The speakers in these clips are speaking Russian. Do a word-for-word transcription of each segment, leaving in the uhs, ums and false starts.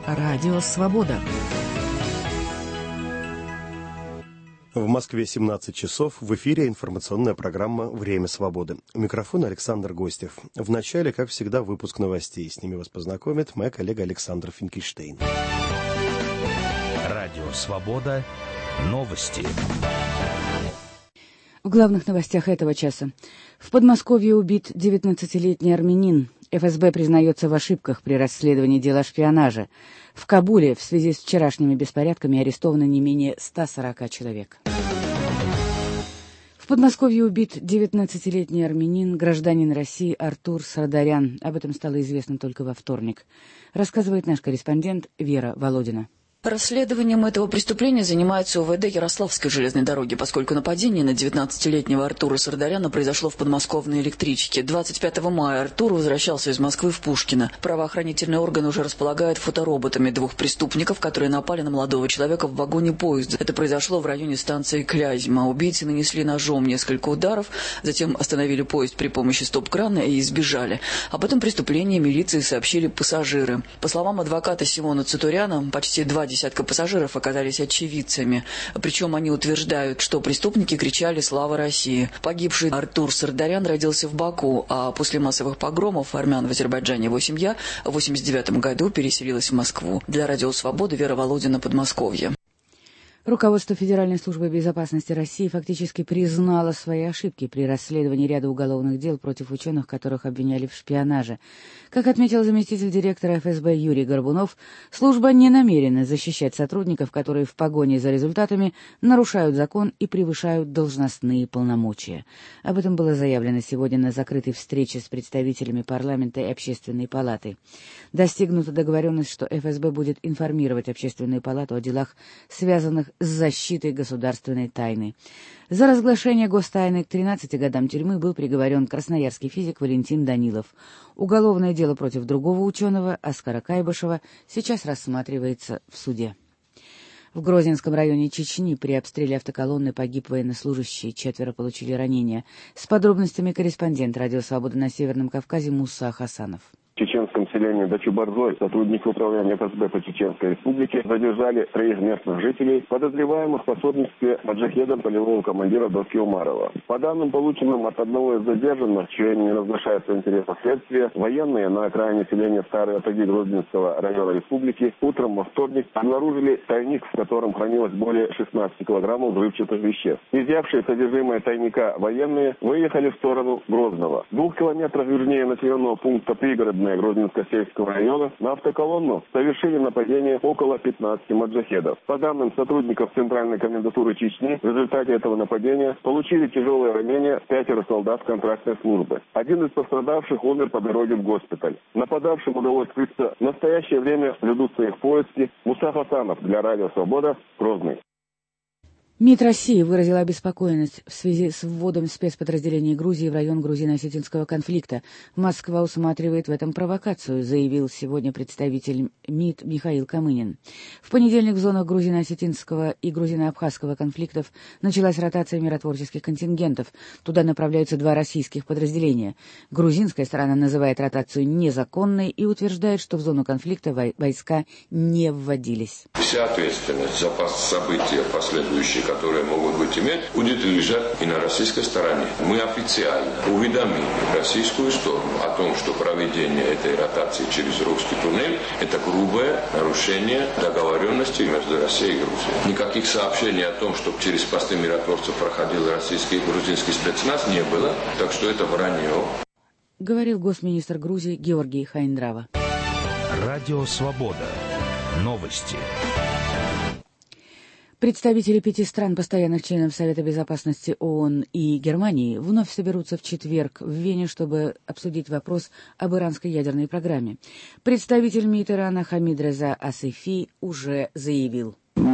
Радио Свобода. В Москве семнадцать часов. В эфире информационная программа «Время свободы». У микрофона Александр Гостев. В начале, как всегда, выпуск новостей. С ними вас познакомит моя коллега Александр Финкельштейн. Радио Свобода. Новости. В главных новостях этого часа. В Подмосковье убит девятнадцатилетний армянин. эф эс бэ признается в ошибках при расследовании дела шпионажа. В Кабуле в связи с вчерашними беспорядками арестовано не менее ста сорока человек. В Подмосковье убит девятнадцатилетний армянин, гражданин России Артур Сардарян. Об этом стало известно только во вторник. Рассказывает наш корреспондент Вера Володина. Расследованием этого преступления занимается о вэ дэ Ярославской железной дороги, поскольку нападение на девятнадцатилетнего Артура Сардаряна произошло в подмосковной электричке. двадцать пятого мая Артур возвращался из Москвы в Пушкино. Правоохранительный орган уже располагает фотороботами двух преступников, которые напали на молодого человека в вагоне поезда. Это произошло в районе станции Клязьма. Убийцы нанесли ножом несколько ударов, затем остановили поезд при помощи стоп-крана и избежали. Об этом преступлении милиции сообщили пассажиры. По словам адвоката Симона Цутуряна, почти два десятка пассажиров оказались очевидцами. Причем они утверждают, что преступники кричали «Слава России!». Погибший Артур Сардарян родился в Баку, а после массовых погромов армян в Азербайджане его семья в восемьдесят девятом году переселилась в Москву. Для Радио Свободы Вера Володина, Подмосковье. Руководство Федеральной службы безопасности России фактически признало свои ошибки при расследовании ряда уголовных дел против ученых, которых обвиняли в шпионаже. Как отметил заместитель директора эф эс бэ Юрий Горбунов, служба не намерена защищать сотрудников, которые в погоне за результатами нарушают закон и превышают должностные полномочия. Об этом было заявлено сегодня на закрытой встрече с представителями парламента и Общественной палаты. Достигнута договоренность, что эф эс бэ будет информировать Общественную палату о делах, связанных с защитой государственной тайны. За разглашение гостайны к тринадцати годам тюрьмы был приговорен красноярский физик Валентин Данилов. Уголовное дело против другого ученого, Оскара Кайбышева, сейчас рассматривается в суде. В Грозинском районе Чечни при обстреле автоколонны погиб военнослужащий, четверо получили ранения. С подробностями корреспондент Радио Свобода на Северном Кавказе Муса Хасанов. В чеченском селении Дачу-Борзой сотрудники управления эф эс бэ по Чеченской Республике задержали троих местных жителей, подозреваемых в пособничестве маджахедам полевого командира Доски Умарова. По данным, полученным от одного из задержанных, чье имя не разглашается в интересах следствия, военные на окраине селения Старые Атаги Грозненского района республики утром во вторник обнаружили тайник, в котором хранилось более шестнадцати килограммов взрывчатых веществ. Изъявшие содержимое тайника военные выехали в сторону Грозного. В двух километрах южнее населенного пункта пригородной Грозненско-сельского района на автоколонну совершили нападение около пятнадцати маджахедов. По данным сотрудников Центральной комендатуры Чечни, в результате этого нападения получили тяжелые ранения пятеро солдат контрактной службы. Один из пострадавших умер по дороге в госпиталь. Нападавшим удалось скрыться. В настоящее время ведутся их поиски. Муса Хасанов для Радио Свобода, Грозный. МИД России выразила обеспокоенность в связи с вводом спецподразделений Грузии в район грузино-осетинского конфликта. Москва усматривает в этом провокацию, заявил сегодня представитель МИД Михаил Камынин. В понедельник в зонах грузино-осетинского и грузино-абхазского конфликтов началась ротация миротворческих контингентов. Туда направляются два российских подразделения. Грузинская сторона называет ротацию незаконной и утверждает, что в зону конфликта войска не вводились. Вся ответственность за события последующие, которые могут быть иметь, будет лежать и на российской стороне. Мы официально уведомили российскую сторону о том, что проведение этой ротации через русский туннель – это грубое нарушение договоренности между Россией и Грузией. Никаких сообщений о том, что через посты миротворцев проходил российский и грузинский спецназ, не было, так что это вранье. Говорил госминистр Грузии Георгий Хайндрава. Радио Свобода. Новости. Представители пяти стран, постоянных членов Совета безопасности ООН и Германии, вновь соберутся в четверг в Вене, чтобы обсудить вопрос об иранской ядерной программе. Представитель МИД Ирана Хамид Реза Асифи уже заявил: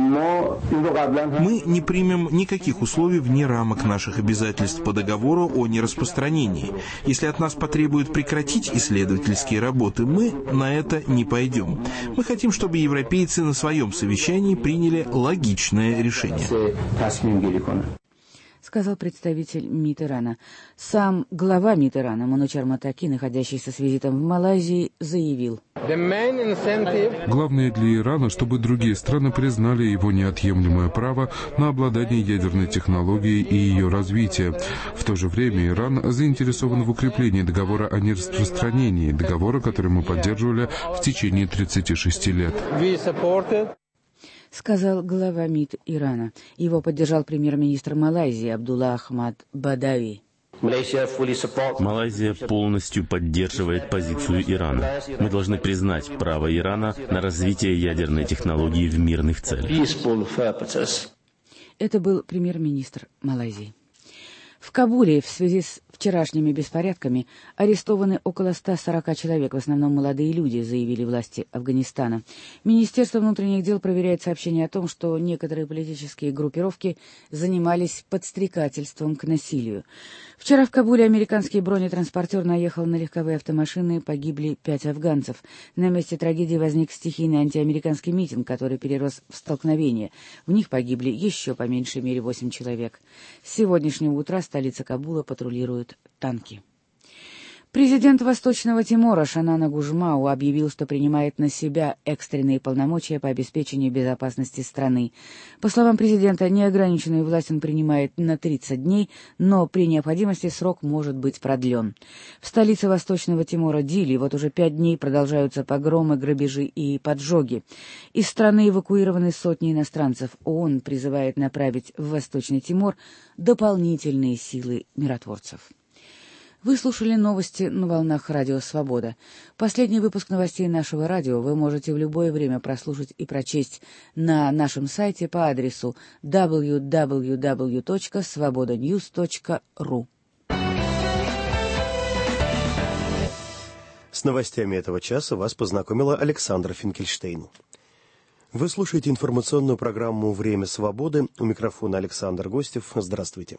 Мы не примем никаких условий вне рамок наших обязательств по договору о нераспространении. Если от нас потребуют прекратить исследовательские работы, мы на это не пойдем. Мы хотим, чтобы европейцы на своем совещании приняли логичное решение. сказал представитель МИД Ирана. Сам глава МИД Ирана Манучар Матаки, находящийся с визитом в Малайзии, заявил: главное для Ирана, чтобы другие страны признали его неотъемлемое право на обладание ядерной технологией и ее развитие. В то же время Иран заинтересован в укреплении договора о нераспространении, договора, который мы поддерживали в течение тридцати шести лет. Сказал глава МИД Ирана. Его поддержал премьер-министр Малайзии Абдулла Ахмад Бадави. Малайзия полностью поддерживает позицию Ирана. Мы должны признать право Ирана на развитие ядерной технологии в мирных целях. Это был премьер-министр Малайзии. В Кабуле в связи с вчерашними беспорядками арестованы около ста сорока человек, в основном молодые люди, заявили власти Афганистана. Министерство внутренних дел проверяет сообщения о том, что некоторые политические группировки занимались подстрекательством к насилию. Вчера в Кабуле американский бронетранспортер наехал на легковые автомашины, погибли пять афганцев. На месте трагедии возник стихийный антиамериканский митинг, который перерос в столкновение. В них погибли еще по меньшей мере восемь человек. С сегодняшнего утра столица Кабула патрулирует танки. Президент Восточного Тимора Шанана Гужмау объявил, что принимает на себя экстренные полномочия по обеспечению безопасности страны. По словам президента, неограниченную власть он принимает на тридцать дней, но при необходимости срок может быть продлен. В столице Восточного Тимора Дили вот уже пять дней продолжаются погромы, грабежи и поджоги. Из страны эвакуированы сотни иностранцев. ООН призывает направить в Восточный Тимор дополнительные силы миротворцев. Вы слушали новости на волнах Радио Свобода. Последний выпуск новостей нашего радио вы можете в любое время прослушать и прочесть на нашем сайте по адресу дабл ю дабл ю дабл ю точка свобода ньюс точка ру. С новостями этого часа вас познакомила Александра Финкельштейн. Вы слушаете информационную программу «Время свободы». У микрофона Александр Гостев. Здравствуйте.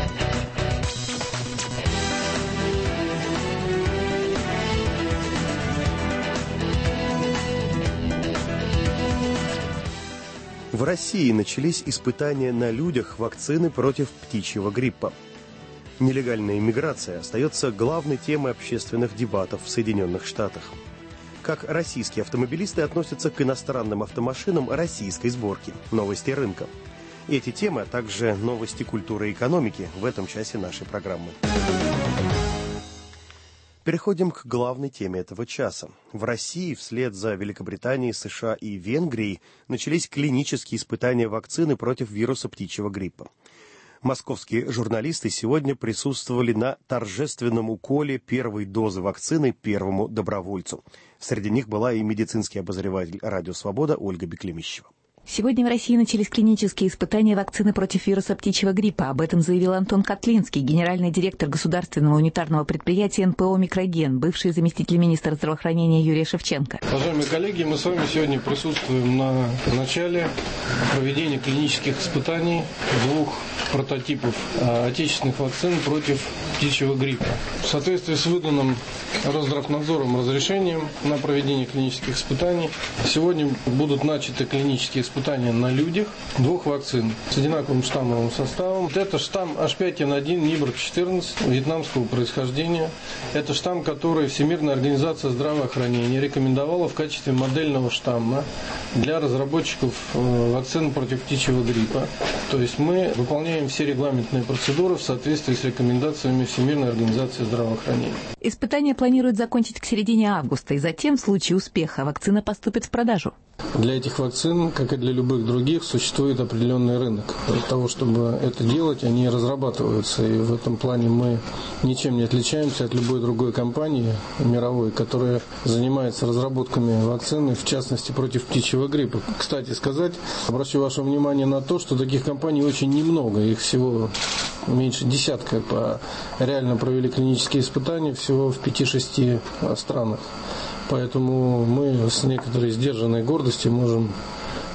В России начались испытания на людях вакцины против птичьего гриппа. Нелегальная иммиграция остается главной темой общественных дебатов в Соединенных Штатах. Как российские автомобилисты относятся к иностранным автомашинам российской сборки. Новости рынка. Эти темы, а также новости культуры и экономики в этом часе нашей программы. Переходим к главной теме этого часа. В России вслед за Великобританией, США и Венгрией начались клинические испытания вакцины против вируса птичьего гриппа. Московские журналисты сегодня присутствовали на торжественном уколе первой дозы вакцины первому добровольцу. Среди них была и медицинский обозреватель «Радио Свобода» Ольга Беклемищева. Сегодня в России начались клинические испытания вакцины против вируса птичьего гриппа. Об этом заявил Антон Котлинский, генеральный директор государственного унитарного предприятия эн пэ о «Микроген», бывший заместитель министра здравоохранения Юрия Шевченко. Уважаемые коллеги, мы с вами сегодня присутствуем на начале проведения клинических испытаний двух прототипов отечественных вакцин против птичьего гриппа. В соответствии с выданным Росздравнадзором разрешением на проведение клинических испытаний сегодня будут начаты клинические испытания на людях двух вакцин с одинаковым штаммовым составом. Это штамм эйч пять эн один Нибрак четырнадцать вьетнамского происхождения. Это штамм, который Всемирная организация здравоохранения рекомендовала в качестве модельного штамма для разработчиков вакцин против птичьего гриппа. То есть мы выполняем все регламентные процедуры в соответствии с рекомендациями Всемирной организации здравоохранения. Испытания планируют закончить к середине августа, и затем, в случае успеха, вакцина поступит в продажу. Для этих вакцин, как и для любых других, существует определенный рынок. Для того, чтобы это делать, они разрабатываются. И в этом плане мы ничем не отличаемся от любой другой компании мировой, которая занимается разработками вакцины, в частности, против птичьего гриппа. Кстати сказать, обращу ваше внимание на то, что таких компаний очень немного. Их всего меньше десятка. По... Реально провели клинические испытания всего в пяти-шести странах. Поэтому мы с некоторой сдержанной гордостью можем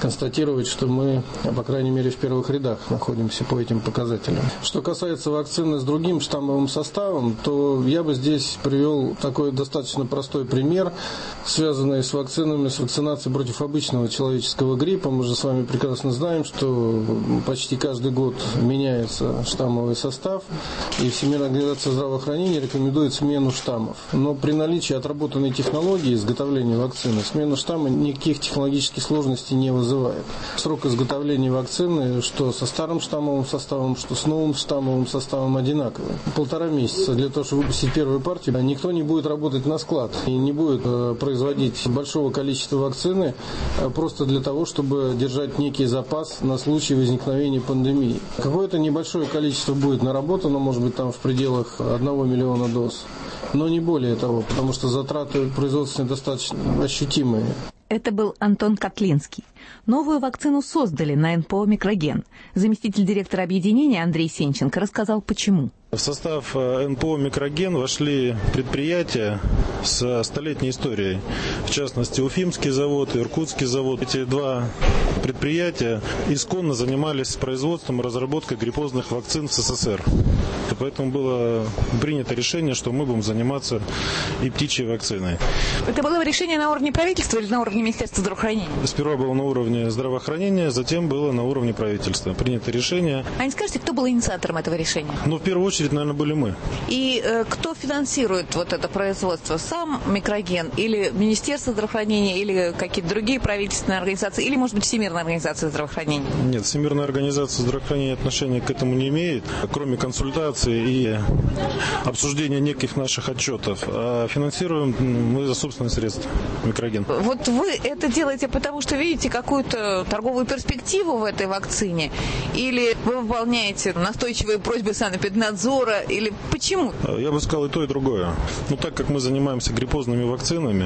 констатировать, что мы, по крайней мере, в первых рядах находимся по этим показателям. Что касается вакцины с другим штаммовым составом, то я бы здесь привел такой достаточно простой пример, связанный с вакцинами, с вакцинацией против обычного человеческого гриппа. Мы же с вами прекрасно знаем, что почти каждый год меняется штаммовый состав, и Всемирная организация здравоохранения рекомендует смену штаммов. Но при наличии отработанной технологии изготовления вакцины смена штамма никаких технологических сложностей не вызывает. Срок изготовления вакцины, что со старым штаммовым составом, что с новым штаммовым составом, одинаковый. Полтора месяца для того, чтобы выпустить первую партию, никто не будет работать на склад и не будет производить большого количества вакцины просто для того, чтобы держать некий запас на случай возникновения пандемии. Какое-то небольшое количество будет наработано, может быть, там в пределах одного миллиона доз. Но не более того, потому что затраты производственные достаточно ощутимые. Это был Антон Котлинский. Новую вакцину создали на эн пэ о «Микроген». Заместитель директора объединения Андрей Сенченко рассказал, почему. В состав эн пэ о «Микроген» вошли предприятия с столетней историей. В частности, Уфимский завод, Иркутский завод. Эти два предприятия исконно занимались производством и разработкой гриппозных вакцин в эс эс эс эр. Поэтому было принято решение, что мы будем заниматься и птичьей вакциной. Это было решение на уровне правительства или на уровне Министерства здравоохранения? Сперва было на уровне здравоохранения, затем было на уровне правительства. Принято решение. А не скажете, кто был инициатором этого решения? Ну, в первую очередь, наверное, были мы. И э, кто финансирует вот это производство? Сам «Микроген» или Министерство здравоохранения, или какие-то другие правительственные организации, или, может быть, Всемирная организация здравоохранения? Нет, Всемирная организация здравоохранения отношения к этому не имеет, кроме консультаций и обсуждения неких наших отчетов. А финансируем мы за собственные средства «Микроген». Вот вы это делаете потому, что видите какую-то торговую перспективу в этой вакцине? Или вы выполняете настойчивые просьбы санэпиднадзора? Или почему? Я бы сказал и то, и другое. Ну, так как мы занимаемся гриппозными вакцинами,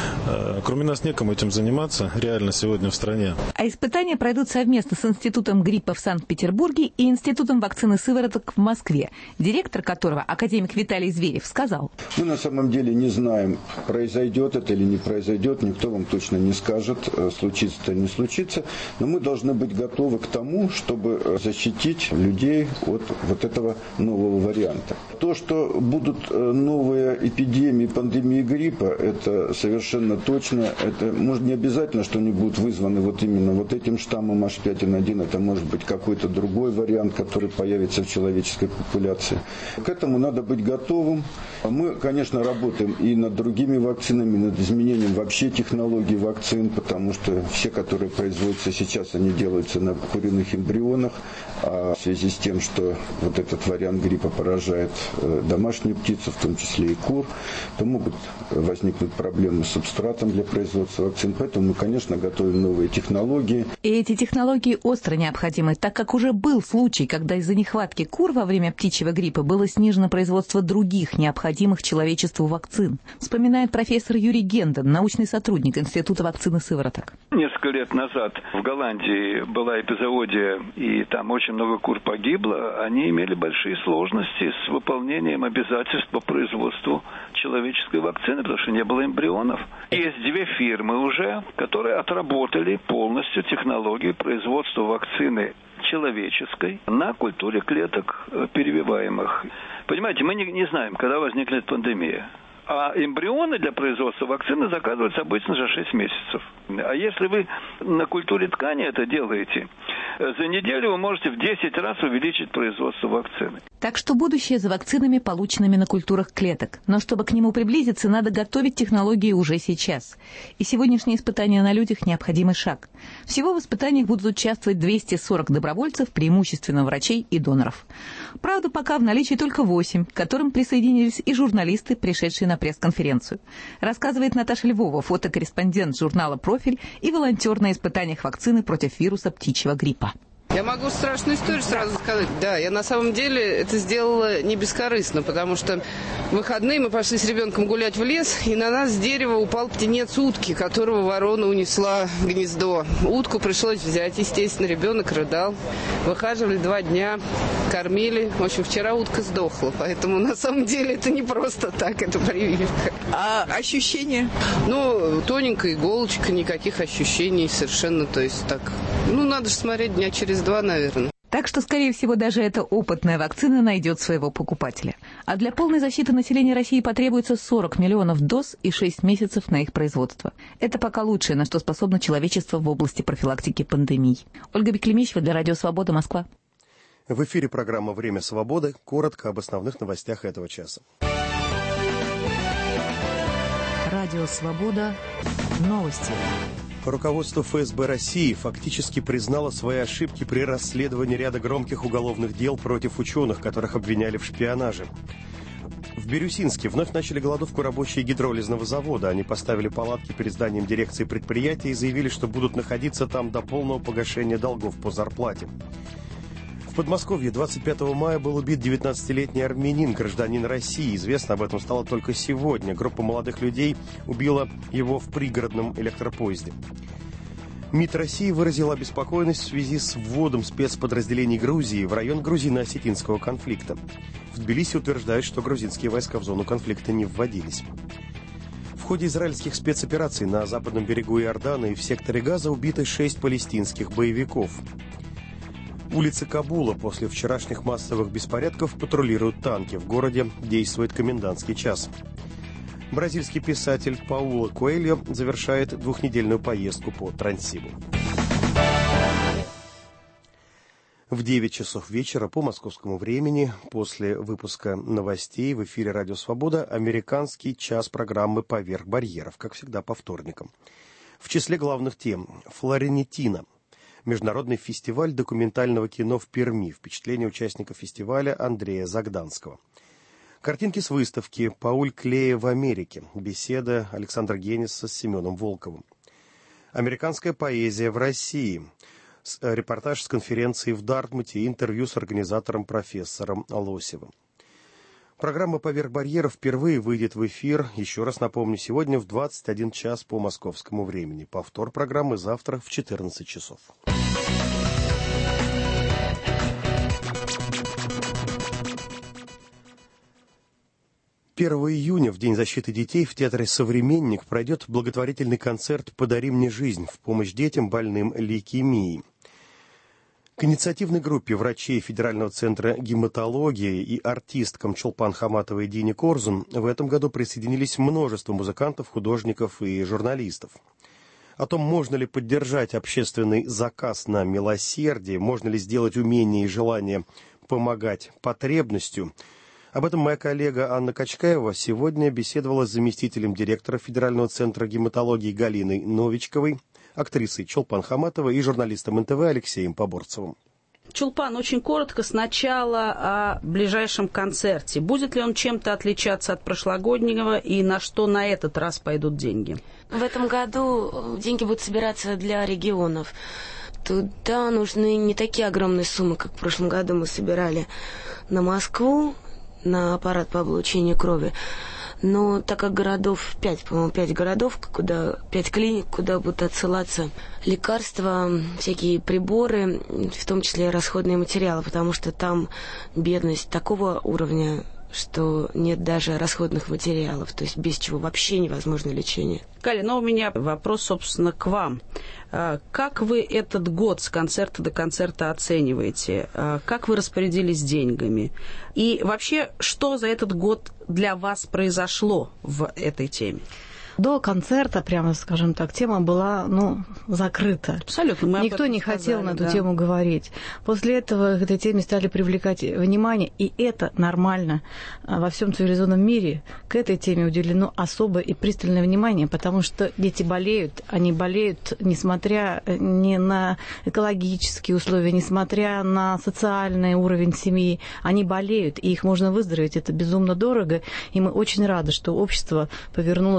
кроме нас некому этим заниматься реально сегодня в стране. А испытания пройдут совместно с Институтом гриппа в Санкт-Петербурге и Институтом вакцины сывороток в Москве, директор которого, академик Виталий Зверев, сказал. Мы на самом деле не знаем, произойдет это или не произойдет, никто вам точно не скажет, случится это, не случится, но мы должны быть готовы к тому, чтобы защитить людей от вот этого нового варианта. То, что будут новые эпидемии, пандемии гриппа, это совершенно точно, это может не обязательно, что они будут вызваны вот именно вот этим штаммом эйч пять эн один, это может быть какой-то другой вариант, который появится в человеческой популяции. К этому надо быть готовым. Мы, конечно, работаем и над другими вакцинами, над изменением вообще технологий вакцин, потому что все, которые производятся сейчас, они делаются на куриных эмбрионах, а в связи с тем, что вот этот вариант гриппа поражает домашнюю птицу, в том числе и кур, то могут возникнуть проблемы с субстратом для производства вакцин. Поэтому мы, конечно, готовим новые технологии. И эти технологии остро необходимы, так как уже был случай, когда из-за нехватки кур во время птичьего гриппа было снижено производство других необходимых человечеству вакцин, вспоминает профессор Юрий Генден, научный сотрудник Института вакцины сывороток. Несколько лет назад в Голландии была эпизоотия, и там очень много кур погибло. Они имели большие сложности с выполнением обязательств по производству человеческой вакцины, потому что не было эмбрионов. Есть две фирмы уже, которые отработали полностью технологию производства вакцины человеческой на культуре клеток перевиваемых. Понимаете, мы не, не знаем, когда возникнет пандемия. А эмбрионы для производства вакцины заказываются обычно за шесть месяцев. А если вы на культуре ткани это делаете, за неделю вы можете в десять раз увеличить производство вакцины. Так что будущее за вакцинами, полученными на культурах клеток. Но чтобы к нему приблизиться, надо готовить технологии уже сейчас. И сегодняшние испытания на людях – необходимый шаг. Всего в испытаниях будут участвовать двести сорок добровольцев, преимущественно врачей и доноров. Правда, пока в наличии только восемь, к которым присоединились и журналисты, пришедшие на пресс-конференцию. Рассказывает Наташа Львова, фотокорреспондент журнала «Профиль» и волонтер на испытаниях вакцины против вируса птичьего гриппа. Я могу страшную историю сразу сказать. Да, я на самом деле это сделала не бескорыстно, потому что в выходные мы пошли с ребенком гулять в лес, и на нас с дерева упал птенец утки, которого ворона унесла в гнездо. Утку пришлось взять, естественно, ребенок рыдал. Выхаживали два дня, кормили. В общем, вчера утка сдохла, поэтому на самом деле это не просто так, это прививка. А ощущения? Ну, тоненькая иголочка, никаких ощущений совершенно, то есть так. Ну, надо же смотреть дня через два, наверное. Так что, скорее всего, даже эта опытная вакцина найдет своего покупателя. А для полной защиты населения России потребуется сорок миллионов доз и шесть месяцев на их производство. Это пока лучшее, на что способно человечество в области профилактики пандемий. Ольга Беклемищева для Радио Свобода, Москва. В эфире программа «Время свободы». Коротко об основных новостях этого часа. Радио Свобода. Новости. Руководство эф эс бэ России фактически признало свои ошибки при расследовании ряда громких уголовных дел против ученых, которых обвиняли в шпионаже. В Бирюсинске вновь начали голодовку рабочие гидролизного завода. Они поставили палатки перед зданием дирекции предприятия и заявили, что будут находиться там до полного погашения долгов по зарплате. В Подмосковье двадцать пятого мая был убит девятнадцатилетний армянин, гражданин России. Известно об этом стало только сегодня. Группа молодых людей убила его в пригородном электропоезде. МИД России выразил обеспокоенность в связи с вводом спецподразделений Грузии в район грузино-осетинского конфликта. В Тбилиси утверждают, что грузинские войска в зону конфликта не вводились. В ходе израильских спецопераций на западном берегу Иордана и в секторе Газа убиты шесть палестинских боевиков. Улицы Кабула после вчерашних массовых беспорядков патрулируют танки. В городе действует комендантский час. Бразильский писатель Пауло Коэльо завершает двухнедельную поездку по Трансибу. В девять часов вечера по московскому времени, после выпуска новостей в эфире «Радио Свобода», американский час программы «Поверх барьеров», как всегда по вторникам. В числе главных тем «Флорентина». Международный фестиваль документального кино в Перми. Впечатление участника фестиваля Андрея Загданского. Картинки с выставки «Пауль Клея в Америке». Беседа Александра Генниса с Семеном Волковым. Американская поэзия в России. Репортаж с конференции в Дартмуте и интервью с организатором профессором Лосевым. Программа «Поверх барьеров» впервые выйдет в эфир, еще раз напомню, сегодня в двадцать один час по московскому времени. Повтор программы завтра в четырнадцать часов. первого июня, в День защиты детей, в Театре «Современник» пройдет благотворительный концерт «Подари мне жизнь» в помощь детям, больным лейкемией. К инициативной группе врачей Федерального центра гематологии и артисткам Чолпан Хаматовой и Дине Корзун в этом году присоединились множество музыкантов, художников и журналистов. О том, можно ли поддержать общественный заказ на милосердие, можно ли сделать умение и желание помогать потребностью, об этом моя коллега Анна Качкаева сегодня беседовала с заместителем директора Федерального центра гематологии Галиной Новичковой, актрисой Чолпан Хаматовой и журналистом эн тэ вэ Алексеем Поборцевым. Чулпан, очень коротко сначала о ближайшем концерте. Будет ли он чем-то отличаться от прошлогоднего и на что на этот раз пойдут деньги? В этом году деньги будут собираться для регионов. Туда нужны не такие огромные суммы, как в прошлом году мы собирали на Москву, на аппарат по облучению крови. Но так как городов пять, по-моему, пять городов, куда, пять клиник, куда будут отсылаться лекарства, всякие приборы, в том числе расходные материалы, потому что там бедность такого уровня, что нет даже расходных материалов, то есть без чего вообще невозможно лечение. Галя, ну у меня вопрос, собственно, к вам. Как вы этот год с концерта до концерта оцениваете? Как вы распорядились деньгами? И вообще, что за этот год для вас произошло в этой теме? До концерта, прямо скажем так, тема была, ну, закрыта. Абсолютно. Мы Никто не сказали, хотел на эту да. тему говорить. После этого к этой теме стали привлекать внимание, и это нормально. Во всем цивилизованном мире к этой теме уделено особое и пристальное внимание, потому что дети болеют, они болеют, несмотря ни на экологические условия, несмотря на социальный уровень семьи, они болеют, и их можно выздороветь. Это безумно дорого, и мы очень рады, что общество повернулось лицом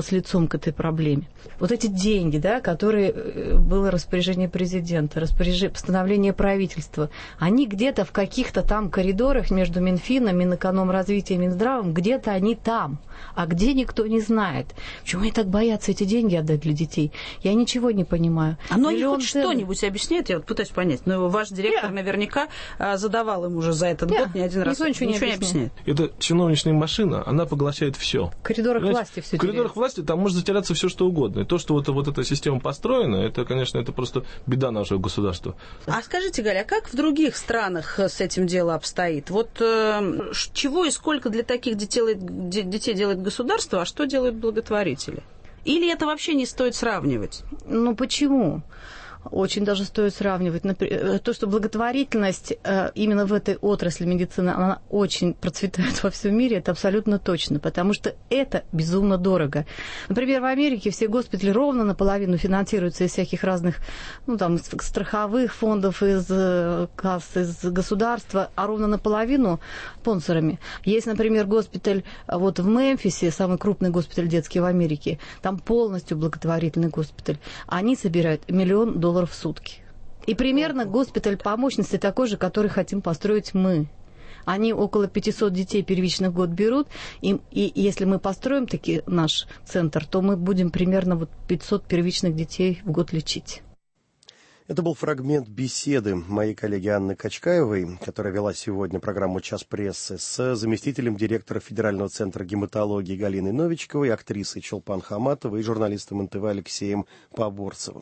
подойдем к этой проблеме. Вот эти деньги, да, которые было распоряжение президента, распоряжение, постановление правительства, они где-то в каких-то там коридорах между Минфином, Минэкономразвитием и Минздравом, где-то они там, а где никто не знает. Почему они так боятся эти деньги отдать для детей? Я ничего не понимаю. Оно они хоть цен... что-нибудь объясняет, я вот пытаюсь понять, но ваш директор yeah. наверняка задавал им уже за этот yeah. год не один раз. Никто ничего, ничего не объясняет. не объясняет. Это чиновничная машина, она поглощает все. В коридорах Понимаете? власти все. В коридорах теряется. Власти там может затеряться все, что угодно. И то, что вот, вот эта система построена, это, конечно, это просто беда нашего государства. А скажите, Галя, а как в других странах с этим дело обстоит? Вот э, чего и сколько для таких детей, детей делает государство, а что делают благотворители? Или это вообще не стоит сравнивать? Ну, почему? Очень даже стоит сравнивать. То, что благотворительность именно в этой отрасли медицины, она очень процветает во всем мире, это абсолютно точно, потому что это безумно дорого. Например, в Америке все госпитали ровно наполовину финансируются из всяких разных, ну, там, страховых фондов, из касс, из государства, а ровно наполовину спонсорами. Есть, например, госпиталь вот в Мемфисе, самый крупный госпиталь детский в Америке, там полностью благотворительный госпиталь. Они собирают миллион долларов в сутки. И примерно госпиталь по мощности такой же, который хотим построить мы. Они около пятьсот детей первичных в год берут, и, и если мы построим таки наш центр, то мы будем примерно вот пятьсот первичных детей в год лечить. Это был фрагмент беседы моей коллеги Анны Качкаевой, которая вела сегодня программу «Час прессы» с заместителем директора Федерального центра гематологии Галиной Новичковой, актрисой Чолпан Хаматовой и журналистом эн тэ вэ Алексеем Поборцевым.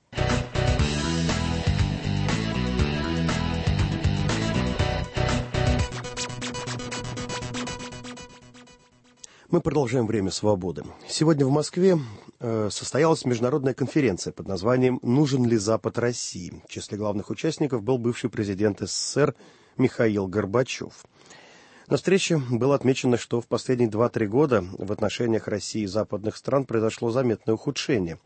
Мы продолжаем «Время свободы». Сегодня в Москве э, состоялась международная конференция под названием «Нужен ли Запад России?». В числе главных участников был бывший президент эс эс эс эр Михаил Горбачев. На встрече было отмечено, что в последние два-три года в отношениях России и западных стран произошло заметное ухудшение.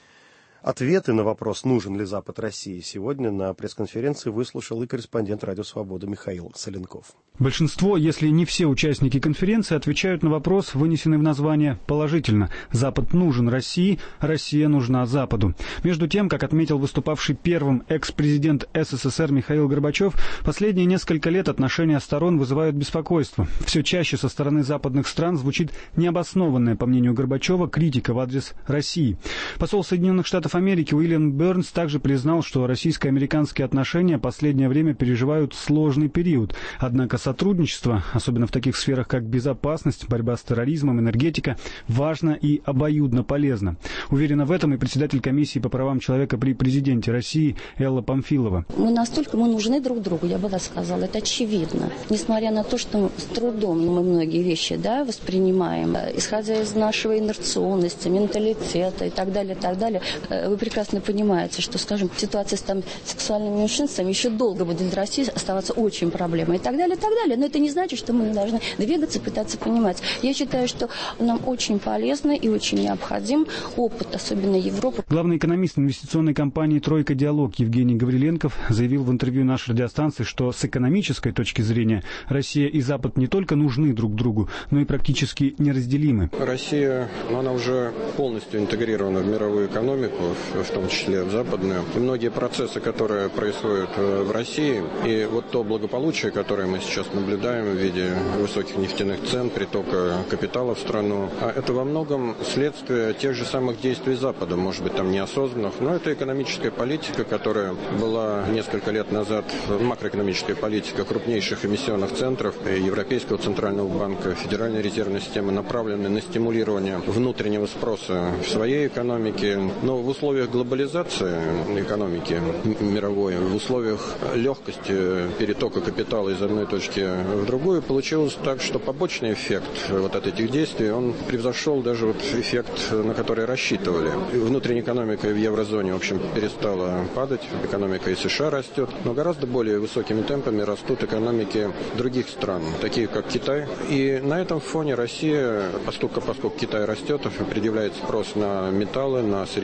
Ответы на вопрос, нужен ли Запад России, сегодня на пресс-конференции выслушал и корреспондент «Радио Свобода» Михаил Соленков. Большинство, если не все участники конференции, отвечают на вопрос, вынесенный в название, положительно. Запад нужен России, Россия нужна Западу. Между тем, как отметил выступавший первым экс-президент эс эс эс эр Михаил Горбачев, последние несколько лет отношения сторон вызывают беспокойство. Все чаще со стороны западных стран звучит необоснованная, по мнению Горбачева, критика в адрес России. Посол Соединенных Штатов Америки Уильям Бернс также признал, что российско-американские отношения последнее время переживают сложный период. Однако сотрудничество, особенно в таких сферах, как безопасность, борьба с терроризмом, энергетика, важно и обоюдно полезно. Уверена в этом и председатель комиссии по правам человека при президенте России Элла Памфилова. Мы настолько мы нужны друг другу, я бы так сказала, это очевидно. Несмотря на то, что с трудом мы многие вещи, да, воспринимаем, исходя из нашего инерционности, менталитета и так далее, и так далее, вы прекрасно понимаете, что, скажем, ситуация с там, сексуальными меньшинствами еще долго будет для России оставаться очень проблемой и так далее, и так далее. Но это не значит, что мы не должны двигаться, пытаться понимать. Я считаю, что нам очень полезно и очень необходим опыт, особенно Европы. Главный экономист инвестиционной компании «Тройка Диалог» Евгений Гавриленков заявил в интервью нашей радиостанции, что с экономической точки зрения Россия и Запад не только нужны друг другу, но и практически неразделимы. Россия, она уже полностью интегрирована в мировую экономику, в том числе в западную. И многие процессы, которые происходят в России, и вот то благополучие, которое мы сейчас наблюдаем в виде высоких нефтяных цен, притока капитала в страну, это во многом следствие тех же самых действий Запада, может быть, там неосознанных, но это экономическая политика, которая была несколько лет назад, макроэкономическая политика крупнейших эмиссионных центров, Европейского центрального банка, Федеральной резервной системы, направленная на стимулирование внутреннего спроса в своей экономике. Но в условиях глобализации экономики мировой, в условиях легкости перетока капитала из одной точки в другую, получилось так, что побочный эффект вот от этих действий, он превзошел даже вот эффект, на который рассчитывали. Внутренняя экономика в еврозоне, в общем, перестала падать, экономика и США растет, но гораздо более высокими темпами растут экономики других стран, такие как Китай. И на этом фоне Россия, поскольку, поскольку Китай растет, предъявляет спрос на металлы, на сырьевые товары,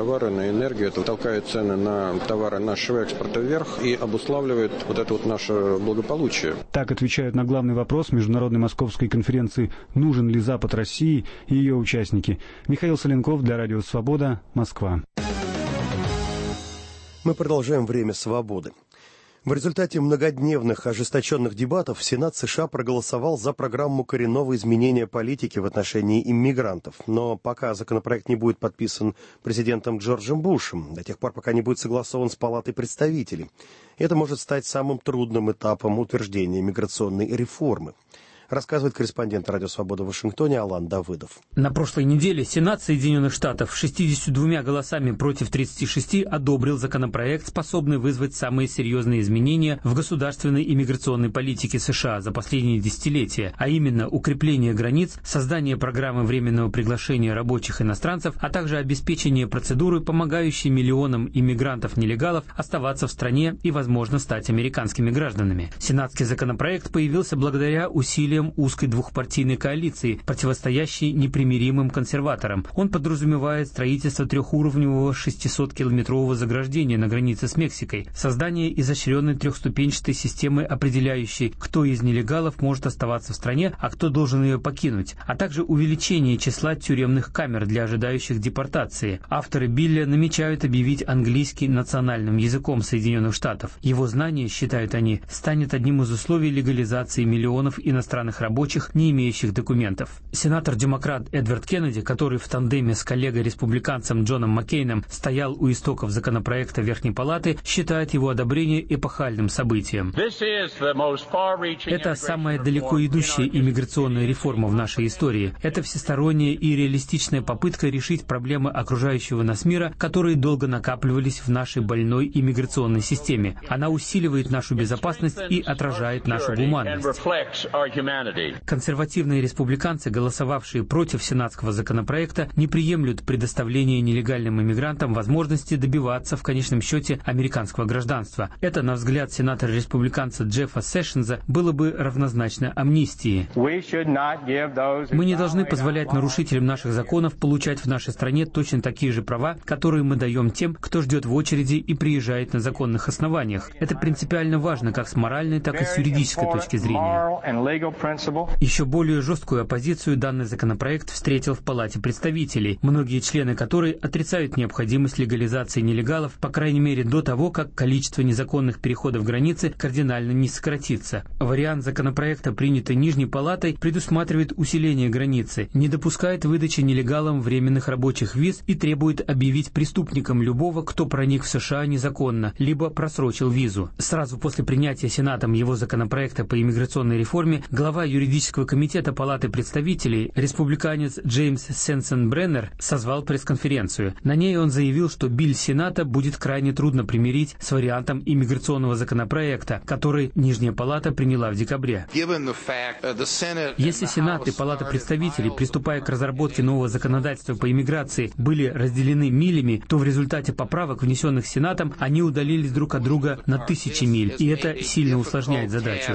товары, на энергию. Это толкает цены на товары нашего экспорта вверх и обуславливает вот это вот наше благополучие. Так отвечают на главный вопрос Международной Московской конференции «Нужен ли Запад России» и ее участники. Михаил Соленков для Радио Свобода, Москва. Мы продолжаем «Время свободы». В результате многодневных ожесточенных дебатов Сенат США проголосовал за программу коренного изменения политики в отношении иммигрантов. Но пока законопроект не будет подписан президентом Джорджем Бушем, до тех пор, пока не будет согласован с Палатой представителей, это может стать самым трудным этапом утверждения миграционной реформы. Рассказывает корреспондент Радио Свобода в Вашингтоне Алан Давыдов. На прошлой неделе Сенат Соединенных Штатов шестьюдесятью двумя голосами против тридцати шести одобрил законопроект, способный вызвать самые серьезные изменения в государственной иммиграционной политике США за последние десятилетия, а именно укрепление границ, создание программы временного приглашения рабочих иностранцев, а также обеспечение процедуры, помогающей миллионам иммигрантов-нелегалов оставаться в стране и, возможно, стать американскими гражданами. Сенатский законопроект появился благодаря усилиям узкой двухпартийной коалиции, противостоящей непримиримым консерваторам. Он подразумевает строительство трехуровневого шестисоткилометрового заграждения на границе с Мексикой, создание изощренной трехступенчатой системы, определяющей, кто из нелегалов может оставаться в стране, а кто должен ее покинуть, а также увеличение числа тюремных камер для ожидающих депортации. Авторы билля намечают объявить английский национальным языком Соединенных Штатов. Его знание, считают они, станет одним из условий легализации миллионов иностранных рабочих, не имеющих документов. Сенатор-демократ Эдвард Кеннеди, который в тандеме с коллегой-республиканцем Джоном Маккейном стоял у истоков законопроекта Верхней Палаты, считает его одобрение эпохальным событием. Это самая далеко идущая иммиграционная реформа в нашей истории. Это всесторонняя и реалистичная попытка решить проблемы окружающего нас мира, которые долго накапливались в нашей больной иммиграционной системе. Она усиливает нашу безопасность и отражает нашу гуманность. Консервативные республиканцы, голосовавшие против сенатского законопроекта, не приемлют предоставления нелегальным иммигрантам возможности добиваться в конечном счете американского гражданства. Это, на взгляд сенатора-республиканца Джеффа Сэшенза, было бы равнозначно амнистии. Мы не должны позволять нарушителям наших законов получать в нашей стране точно такие же права, которые мы даем тем, кто ждет в очереди и приезжает на законных основаниях. Это принципиально важно как с моральной, так и с юридической точки зрения. Еще более жесткую оппозицию данный законопроект встретил в Палате представителей, многие члены которой отрицают необходимость легализации нелегалов, по крайней мере до того, как количество незаконных переходов границы кардинально не сократится. Вариант законопроекта, принятый Нижней Палатой, предусматривает усиление границы, не допускает выдачи нелегалам временных рабочих виз и требует объявить преступником любого, кто проник в США незаконно, либо просрочил визу. Сразу после принятия Сенатом его законопроекта по иммиграционной реформе глава юридического комитета Палаты представителей, республиканец Джеймс Сенсенбреннер, созвал пресс-конференцию. На ней он заявил, что биль Сената будет крайне трудно примирить с вариантом иммиграционного законопроекта, который Нижняя Палата приняла в декабре. Если Сенат и Палата представителей, приступая к разработке нового законодательства по иммиграции, были разделены милями, то в результате поправок, внесенных Сенатом, они удалились друг от друга на тысячи миль, и это сильно усложняет задачу.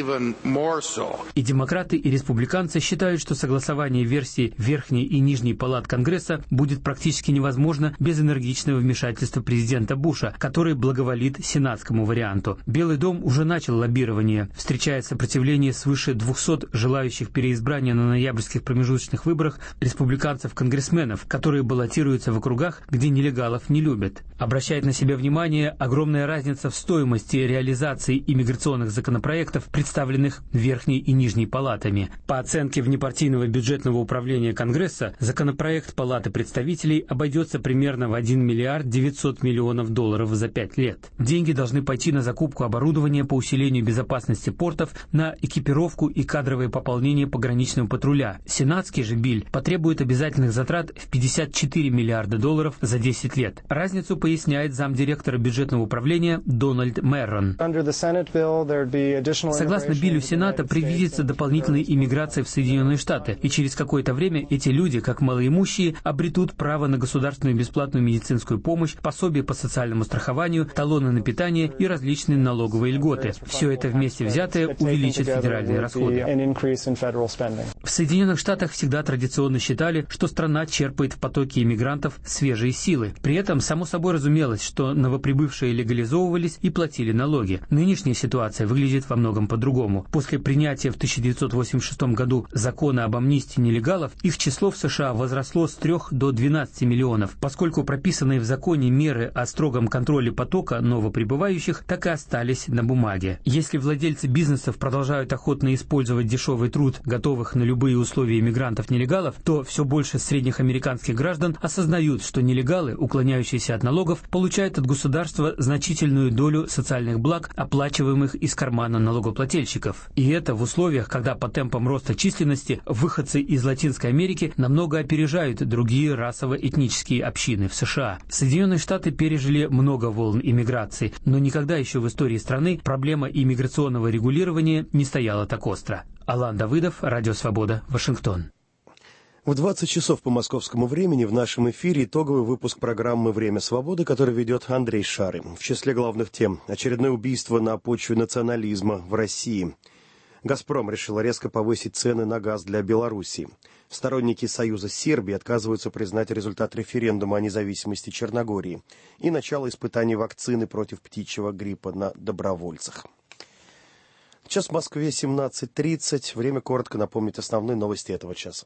И демократы, и республиканцы считают, что согласование версий Верхней и Нижней палат Конгресса будет практически невозможно без энергичного вмешательства президента Буша, который благоволит сенатскому варианту. Белый дом уже начал лоббирование, встречая сопротивление свыше двухсот желающих переизбрания на ноябрьских промежуточных выборах республиканцев-конгрессменов, которые баллотируются в округах, где нелегалов не любят. Обращает на себя внимание огромная разница в стоимости реализации иммиграционных законопроектов, представленных Верхней и Нижней палатами. По оценке внепартийного бюджетного управления Конгресса, законопроект Палаты представителей обойдется примерно в один миллиард девятьсот миллионов долларов за пять лет. Деньги должны пойти на закупку оборудования по усилению безопасности портов, на экипировку и кадровое пополнение пограничного патруля. Сенатский же биль потребует обязательных затрат в пятьдесят четыре миллиарда долларов за десять лет. Разницу поясняет замдиректора бюджетного управления Дональд Меррон. Согласно биллю Сената, при введении грозится дополнительной иммиграцией в Соединенные Штаты, и через какое-то время эти люди, как малоимущие, обретут право на государственную бесплатную медицинскую помощь, пособие по социальному страхованию, талоны на питание и различные налоговые льготы. Все это вместе взятое увеличит федеральные расходы. В Соединенных Штатах всегда традиционно считали, что страна черпает в потоке иммигрантов свежие силы. При этом, само собой разумелось, что новоприбывшие легализовывались и платили налоги. Нынешняя ситуация выглядит во многом по-другому. После принятия в тысяча девятьсот восемьдесят шестом году закона об амнистии нелегалов, их число в США возросло с трёх до двенадцати миллионов, поскольку прописанные в законе меры о строгом контроле потока новоприбывающих так и остались на бумаге. Если владельцы бизнесов продолжают охотно использовать дешевый труд, готовых на любые условия иммигрантов-нелегалов, то все больше средних американских граждан осознают, что нелегалы, уклоняющиеся от налогов, получают от государства значительную долю социальных благ, оплачиваемых из кармана налогоплательщиков. И это в условиях, когда по темпам роста численности выходцы из Латинской Америки намного опережают другие расово-этнические общины в США. Соединенные Штаты пережили много волн иммиграции, но никогда еще в истории страны проблема иммиграционного регулирования не стояла так остро. Алан Давыдов, Радио Свобода, Вашингтон. В двадцать часов по московскому времени в нашем эфире итоговый выпуск программы «Время свободы», который ведет Андрей Шары. В числе главных тем – очередное убийство на почве национализма в России. «Газпром» решил резко повысить цены на газ для Белоруссии. Сторонники Союза с Сербией отказываются признать результат референдума о независимости Черногории. И начало испытаний вакцины против птичьего гриппа на добровольцах. Сейчас в Москве семнадцать тридцать. Время коротко напомнить основные новости этого часа.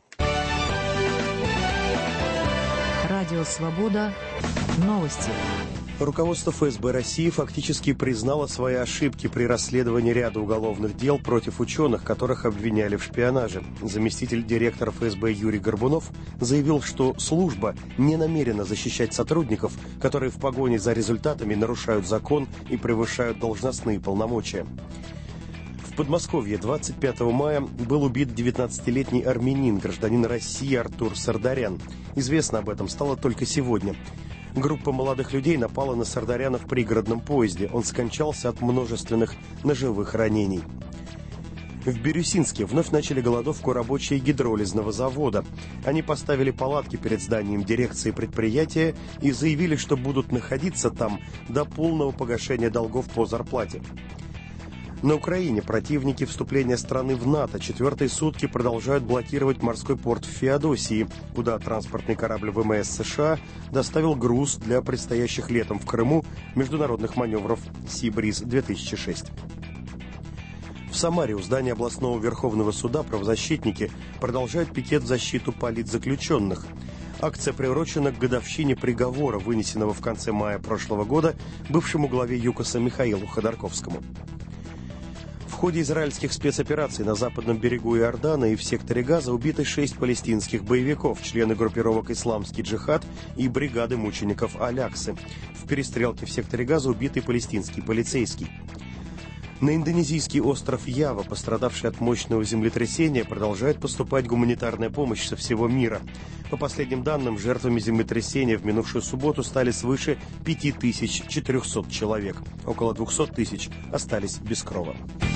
Радио «Свобода». Новости. Руководство эф эс бэ России фактически признало свои ошибки при расследовании ряда уголовных дел против ученых, которых обвиняли в шпионаже. Заместитель директора эф эс бэ Юрий Горбунов заявил, что служба не намерена защищать сотрудников, которые в погоне за результатами нарушают закон и превышают должностные полномочия. В Подмосковье двадцать пятого мая был убит девятнадцатилетний армянин, гражданин России Артур Сардарян. Известно об этом стало только сегодня. Группа молодых людей напала на Сардаряна в пригородном поезде. Он скончался от множественных ножевых ранений. В Бирюсинске вновь начали голодовку рабочие гидролизного завода. Они поставили палатки перед зданием дирекции предприятия и заявили, что будут находиться там до полного погашения долгов по зарплате. На Украине противники вступления страны в НАТО четвертые сутки продолжают блокировать морской порт в Феодосии, куда транспортный корабль вэ эм эс США доставил груз для предстоящих летом в Крыму международных маневров «Си-Бриз-две тысячи шесть». В Самаре у здания областного Верховного суда правозащитники продолжают пикет в защиту политзаключенных. Акция приурочена к годовщине приговора, вынесенного в конце мая прошлого года бывшему главе ЮКОСа Михаилу Ходорковскому. В ходе израильских спецопераций на западном берегу Иордана и в секторе Газа убиты шесть палестинских боевиков, члены группировок «Исламский джихад» и бригады мучеников Аляксы. В перестрелке в секторе Газа убитый палестинский полицейский. На индонезийский остров Ява, пострадавший от мощного землетрясения, продолжает поступать гуманитарная помощь со всего мира. По последним данным, жертвами землетрясения в минувшую субботу стали свыше пять тысяч четыреста человек. Около двести тысяч остались без крова.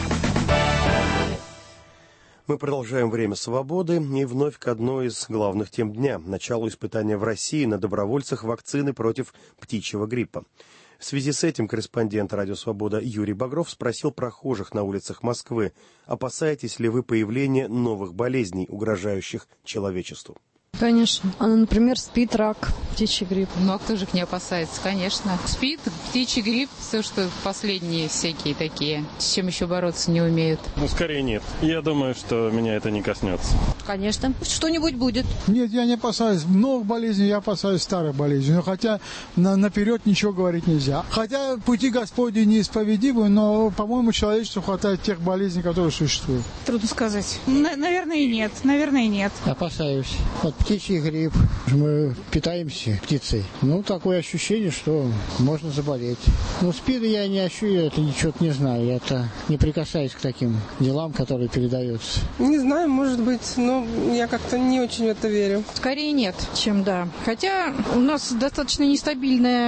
Мы продолжаем «Время свободы» и вновь к одной из главных тем дня – началу испытания в России на добровольцах вакцины против птичьего гриппа. В связи с этим корреспондент «Радио Свобода» Юрий Багров спросил прохожих на улицах Москвы, опасаетесь ли вы появления новых болезней, угрожающих человечеству? Конечно. А, например, СПИД, рак, птичий грипп. Ну, а кто же их не опасается, конечно. СПИД, птичий грипп, все, что последние всякие такие, с чем еще бороться не умеют. Ну, скорее нет. Я думаю, что меня это не коснется. Конечно. Что-нибудь будет. Нет, я не опасаюсь новых болезней, я опасаюсь старых болезней. Но хотя на, наперед ничего говорить нельзя. Хотя пути Господни неисповедимы, но, по-моему, человечеству хватает тех болезней, которые существуют. Трудно сказать. Н- наверное, и нет. Наверное, и нет. Опасаюсь. Вот птичий грипп. Мы питаемся птицей. Ну, такое ощущение, что можно заболеть. Но СПИДа я не ощущаю, это ничего не знаю. Я это не прикасаюсь к таким делам, которые передаются. Не знаю, может быть, но я как-то не очень в это верю. Скорее нет, чем да. Хотя у нас достаточно нестабильная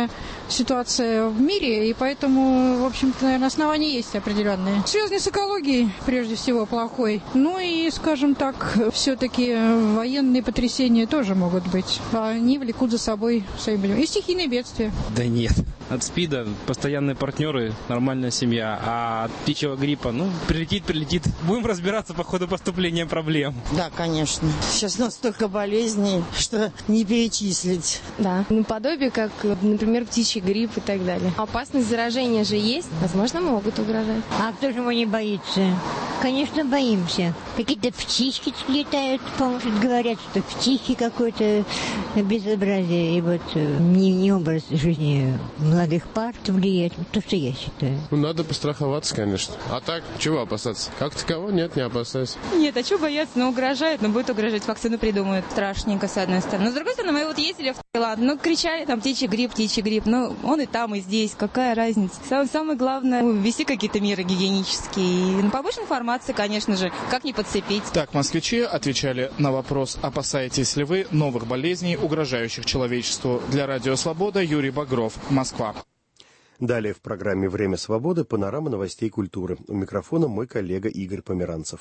ситуация в мире, и поэтому, в общем-то, наверное, основания есть определенные. Связаны с экологией, прежде всего, плохой. Ну и, скажем так, все-таки военные потрясения тоже могут быть. Они влекут за собой свои и стихийные бедствия. Да нет. От СПИДа постоянные партнеры, нормальная семья, а от птичьего гриппа, ну, прилетит, прилетит. Будем разбираться по ходу поступления проблем. Да, конечно. Сейчас у нас столько болезней, что не перечислить. Да, наподобие, как, например, птичий грипп и так далее. Опасность заражения же есть, возможно, могут угрожать. А кто же его не боится? Конечно, боимся. Какие-то птички летают, по-моему, говорят, что птички какое-то безобразие. И вот не, не образ жизни молодых пар влияет. То, что я считаю. Ну, надо постраховаться, конечно. А так, чего опасаться? Как такового нет, не опасайся. Нет, а чего бояться? Ну, угрожают, но будет угрожать. Вакцину придумают. Страшненько, с одной стороны. Но, с другой стороны, мы вот ездили в Таиланд, ну, кричали там птичий грипп, птичий грипп. Ну, он и там, и здесь. Какая разница? Самое, самое главное, ввести какие-то меры гигиенические. И ну, побольше информации, конечно же, как не подцепить. Так, москвичи отвечали на вопрос, опасаетесь ли вы новых болезней, угрожающих человечеству. Для Радио Свобода Юрий Багров, Москва. Далее в программе «Время свободы» панорама новостей культуры. У микрофона мой коллега Игорь Померанцев.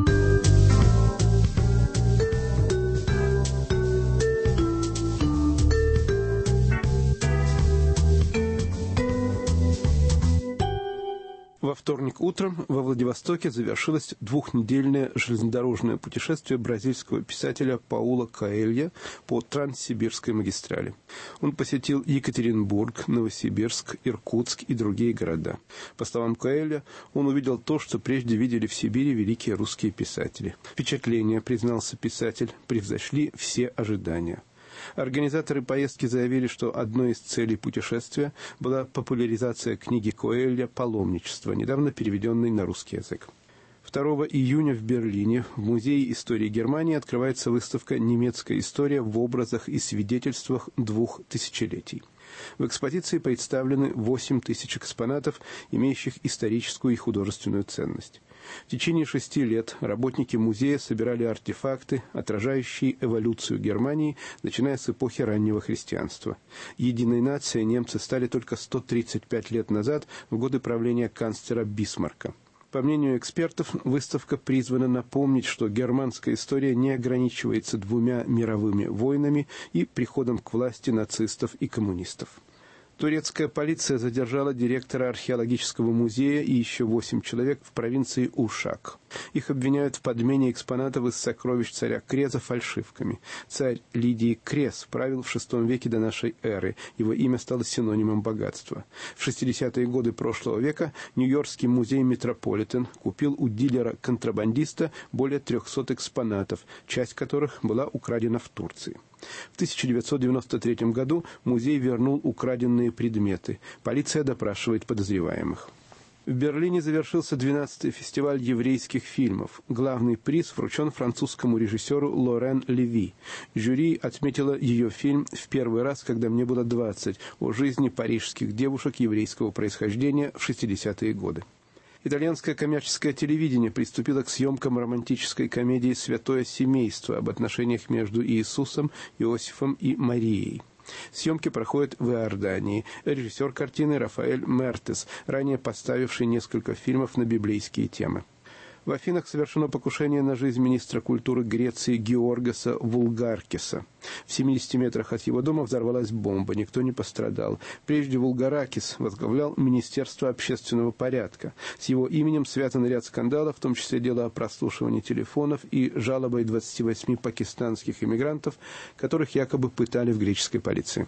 Во вторник утром во Владивостоке завершилось двухнедельное железнодорожное путешествие бразильского писателя Паула Коэльо по Транссибирской магистрали. Он посетил Екатеринбург, Новосибирск, Иркутск и другие города. По словам Коэльо, он увидел то, что прежде видели в Сибири великие русские писатели. Впечатления, признался писатель, превзошли все ожидания. Организаторы поездки заявили, что одной из целей путешествия была популяризация книги Коэльо «Паломничество», недавно переведенной на русский язык. второго июня в Берлине в Музее истории Германии открывается выставка «Немецкая история в образах и свидетельствах двух тысячелетий». В экспозиции представлены восемь тысяч экспонатов, имеющих историческую и художественную ценность. В течение шести лет работники музея собирали артефакты, отражающие эволюцию Германии, начиная с эпохи раннего христианства. Единой нацией немцы стали только сто тридцать пять лет назад, в годы правления канцлера Бисмарка. По мнению экспертов, выставка призвана напомнить, что германская история не ограничивается двумя мировыми войнами и приходом к власти нацистов и коммунистов. Турецкая полиция задержала директора археологического музея и еще восемь человек в провинции Ушак. Их обвиняют в подмене экспонатов из сокровищ царя Креза фальшивками. Царь Лидий Крез правил в шестом веке до нашей эры. Его имя стало синонимом богатства. В шестидесятые годы прошлого века Нью-Йоркский музей Метрополитен купил у дилера-контрабандиста более трехсот экспонатов, часть которых была украдена в Турции. В тысяча девятьсот девяносто третьем году музей вернул украденные предметы. Полиция допрашивает подозреваемых. В Берлине завершился двенадцатый фестиваль еврейских фильмов. Главный приз вручен французскому режиссеру Лорен Леви. Жюри отметило ее фильм «В первый раз, когда мне было двадцать» о жизни парижских девушек еврейского происхождения в шестидесятые годы. Итальянское коммерческое телевидение приступило к съемкам романтической комедии «Святое семейство» об отношениях между Иисусом, Иосифом и Марией. Съемки проходят в Иордании. Режиссер картины Рафаэль Мертес, ранее поставивший несколько фильмов на библейские темы. В Афинах совершено покушение на жизнь министра культуры Греции Георгаса Вулгаркиса. В семидесяти метрах от его дома взорвалась бомба, никто не пострадал. Прежде Вулгаракис возглавлял Министерство общественного порядка. С его именем связан ряд скандалов, в том числе дело о прослушивании телефонов и жалобой двадцати восьми пакистанских иммигрантов, которых якобы пытали в греческой полиции.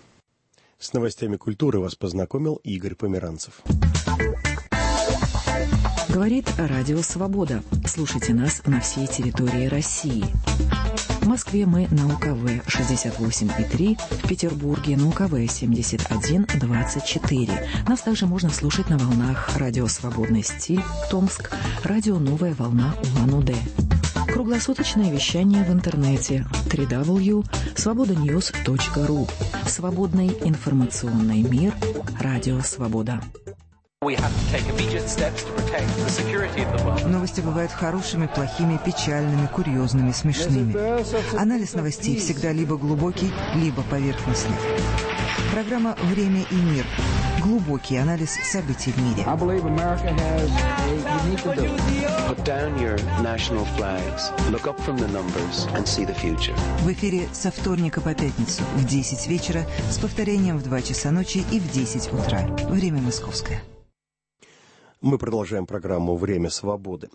С новостями культуры вас познакомил Игорь Померанцев. Говорит Радио Свобода. Слушайте нас на всей территории России. В Москве мы на У Ка Вэ шестьдесят восемь и три, в Петербурге на У Ка Вэ семьдесят один двадцать четыре. Нас также можно слушать на волнах Радио Свободный стиль, Томск, Радио Новая волна Улан-Удэ. Круглосуточное вещание в интернете дабл ю дабл ю дабл ю точка свобода ньюс точка ру. Свободный информационный мир. Радио Свобода. Новости бывают хорошими, плохими, печальными, курьезными, смешными. Анализ новостей всегда либо глубокий, либо поверхностный. Программа «Время и мир» глубокий анализ событий в мире. В эфире со вторника по пятницу в десять вечера с повторением в два часа ночи и в десять утра. Время московское. Мы продолжаем программу «Время свободы».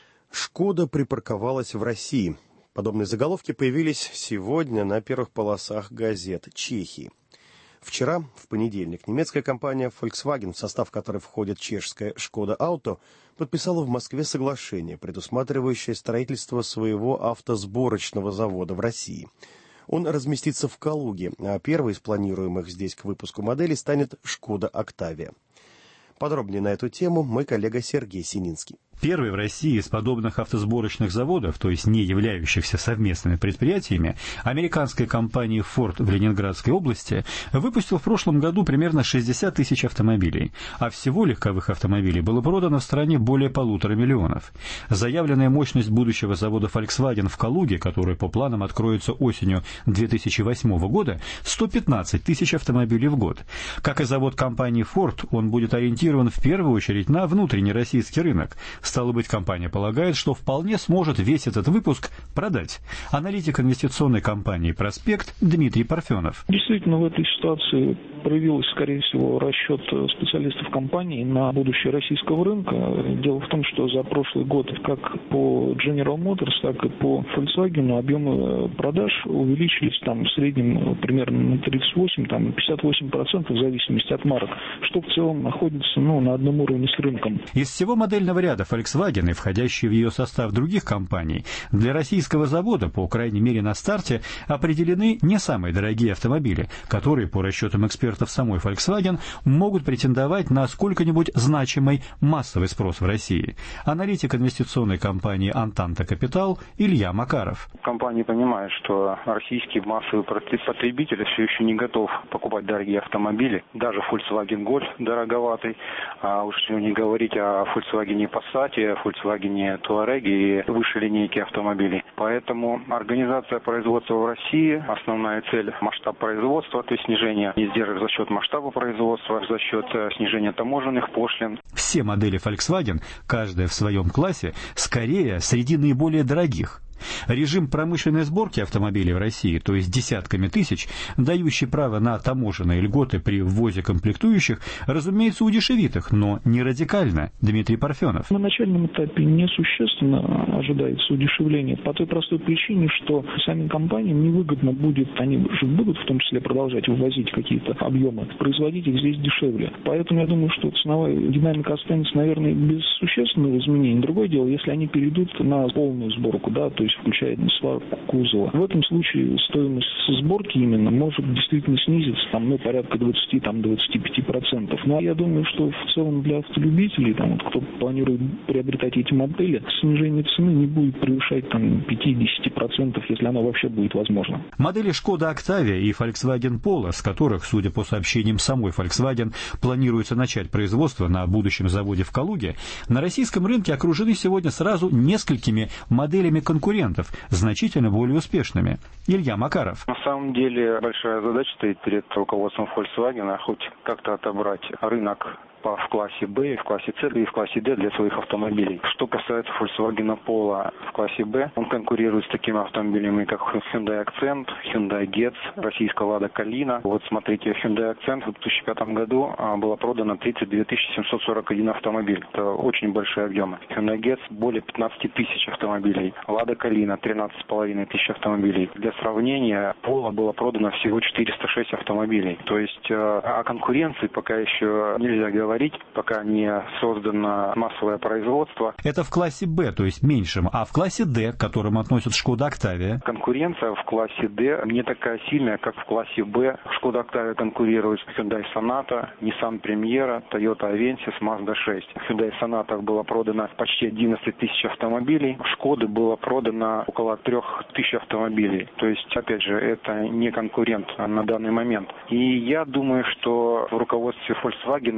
«Шкода припарковалась в России». Подобные заголовки появились сегодня на первых полосах газет Чехии. Вчера, в понедельник, немецкая компания Volkswagen, в состав которой входит чешская Шкода Auto, подписала в Москве соглашение, предусматривающее строительство своего автосборочного завода в России. Он разместится в Калуге, а первой из планируемых здесь к выпуску моделей станет Шкода Октавия. Подробнее на эту тему мой коллега Сергей Сининский. Первый в России из подобных автосборочных заводов, то есть не являющихся совместными предприятиями, американской компании Ford в Ленинградской области выпустил в прошлом году примерно шестьдесят тысяч автомобилей, а всего легковых автомобилей было продано в стране более полутора миллионов. Заявленная мощность будущего завода Volkswagen в Калуге, который по планам откроется осенью две тысячи восьмого года, сто пятнадцать тысяч автомобилей в год. Как и завод компании Ford, он будет ориентирован в первую очередь на внутренний российский рынок. Стало быть, компания полагает, что вполне сможет весь этот выпуск продать. Аналитик инвестиционной компании «Проспект» Дмитрий Парфенов. Действительно, в этой ситуации проявился, скорее всего, расчет специалистов компании на будущее российского рынка. Дело в том, что за прошлый год как по General Motors, так и по Volkswagen объемы продаж увеличились там, в среднем примерно на тридцать восемь, там, пятьдесят восемь процентов в зависимости от марок, что в целом находится ну, на одном уровне с рынком. Из всего модельного ряда Volkswagen и входящие в ее состав других компаний, для российского завода, по крайней мере на старте, определены не самые дорогие автомобили, которые, по расчетам экспертов самой Volkswagen, могут претендовать на сколько-нибудь значимый массовый спрос в России. Аналитик инвестиционной компании «Антанта Капитал» Илья Макаров. Компания понимает, что российский массовый потребитель все еще не готов покупать дорогие автомобили. Даже Volkswagen Golf дороговатый, а уж не говорить о Volkswagen Passat, Volkswagen Touareg и высшей линейки автомобилей. Поэтому организация производства в России, основная цель масштаб производства, то есть снижение издержек за счет масштаба производства, за счет снижения таможенных пошлин. Все модели Volkswagen, каждая в своем классе, скорее среди наиболее дорогих. Режим промышленной сборки автомобилей в России, то есть десятками тысяч, дающий право на таможенные льготы при ввозе комплектующих, разумеется, удешевит их, но не радикально. Дмитрий Парфенов. На начальном этапе несущественно ожидается удешевление по той простой причине, что самим компаниям невыгодно будет, они же будут в том числе продолжать ввозить какие-то объемы, производить их здесь дешевле. Поэтому я думаю, что ценовая динамика останется, наверное, без существенного изменения. Другое дело, если они перейдут на полную сборку, да, то есть включая сварку кузова. В этом случае стоимость сборки именно может действительно снизиться там, ну, порядка двадцать-двадцать пять процентов. Но я думаю, что в целом для автолюбителей, там, вот, кто планирует приобретать эти модели, снижение цены не будет превышать там, пять-десять процентов, если оно вообще будет возможно. Модели Шкода Октавия и Volkswagen Polo, с которых, судя по сообщениям самой Volkswagen, планируется начать производство на будущем заводе в Калуге, на российском рынке окружены сегодня сразу несколькими моделями конкурентов, значительно более успешными. Илья Макаров. На самом деле большая задача стоит перед руководством Volkswagen, хоть как-то отобрать рынок в классе Б, в классе С и в классе Д для своих автомобилей. Что касается Volkswagen Polo в классе Б, он конкурирует с такими автомобилями, как Hyundai Accent, Hyundai Getz, российская Lada Kalina. Вот смотрите, Hyundai Accent в две тысячи пятом году было продано тридцать две тысячи семьсот сорок один автомобиль. Это очень большие объемы. Hyundai Getz более пятнадцать тысяч автомобилей. Lada Kalina тринадцать с половиной тысяч автомобилей. Для сравнения, Polo было продано всего четыреста шесть автомобилей. То есть о конкуренции пока еще нельзя говорить. говорить, пока не создано массовое производство. Это в классе Б, то есть меньшем, а в классе Д, к которому относят Шкода Октавия? Конкуренция в классе Д не такая сильная, как в классе Б. Шкода Октавия конкурирует с Hyundai Sonata, Nissan Premiera, Toyota Avensis, Mazda шесть. В Hyundai Sonata было продано почти одиннадцать тысяч автомобилей, в Шкоды было продано около трех тысяч автомобилей. То есть, опять же, это не конкурент на данный момент. И я думаю, что в руководстве Volkswagen в дальнейшем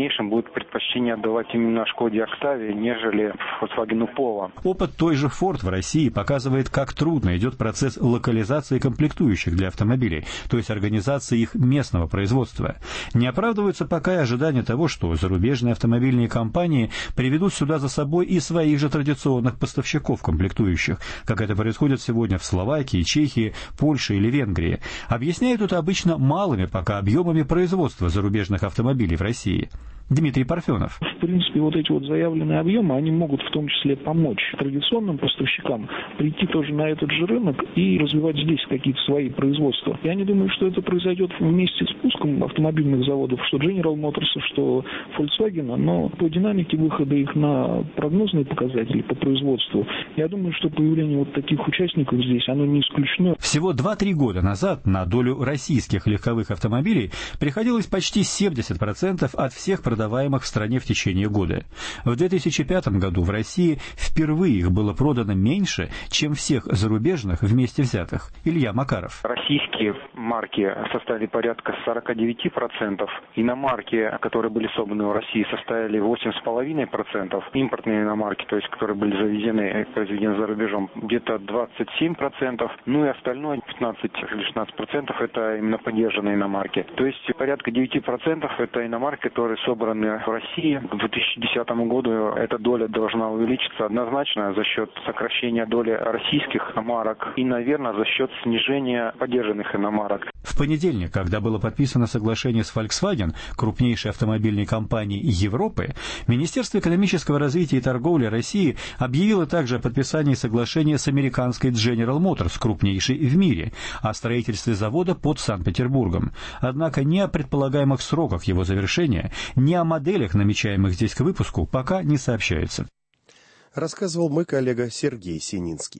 дальнейшем будут предпочтение отдавать именно Шкоде Октавии, нежели Volkswagen Polo. Опыт той же Ford в России показывает, как трудно идет процесс локализации комплектующих для автомобилей, то есть организации их местного производства. Не оправдываются пока и ожидания того, что зарубежные автомобильные компании приведут сюда за собой и своих же традиционных поставщиков комплектующих, как это происходит сегодня в Словакии, Чехии, Польше или Венгрии. Объясняют это обычно малыми пока объемами производства зарубежных автомобилей в России. Дмитрий Парфенов. В принципе, вот эти вот заявленные объемы, они могут в том числе помочь традиционным поставщикам прийти тоже на этот же рынок и развивать здесь какие-то свои производства. Я не думаю, что это произойдет вместе с пуском автомобильных заводов, что General Motors, что Volkswagen, но по динамике выхода их на прогнозные показатели по производству, я думаю, что появление вот таких участников здесь, оно не исключено. Всего два-три года назад на долю российских легковых автомобилей приходилось почти семьдесят процентов от всех продаваемых в стране в течение года. В две тысячи пятом году в России впервые их было продано меньше, чем всех зарубежных вместе взятых. Илья Макаров. Российские марки составили порядка сорок девять процентов. Иномарки, которые были собраны в России, составили восемь целых пять десятых процента. Импортные иномарки, то есть которые были завезены и произведены за рубежом, где-то двадцать семь процентов. Ну и остальное пятнадцать или шестнадцать процентов это именно поддержанные иномарки. То есть порядка девять процентов это иномарки, которые собраны в России. К две тысячи десятому году эта доля должна увеличиться однозначно за счет сокращения доли российских иномарок и, наверное, за счет снижения поддержанных иномарок. В понедельник, когда было подписано соглашение с Volkswagen, крупнейшей автомобильной компанией Европы, Министерство экономического развития и торговли России объявило также о подписании соглашения с американской General Motors, крупнейшей в мире, о строительстве завода под Санкт-Петербургом. Однако ни о предполагаемых сроках его завершения, ни о моделях, намечаемых здесь к выпуску, пока не сообщается. Рассказывал мой коллега Сергей Сининский.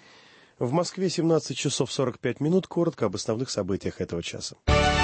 В Москве семнадцать часов сорок пять минут. Коротко об основных событиях этого часа.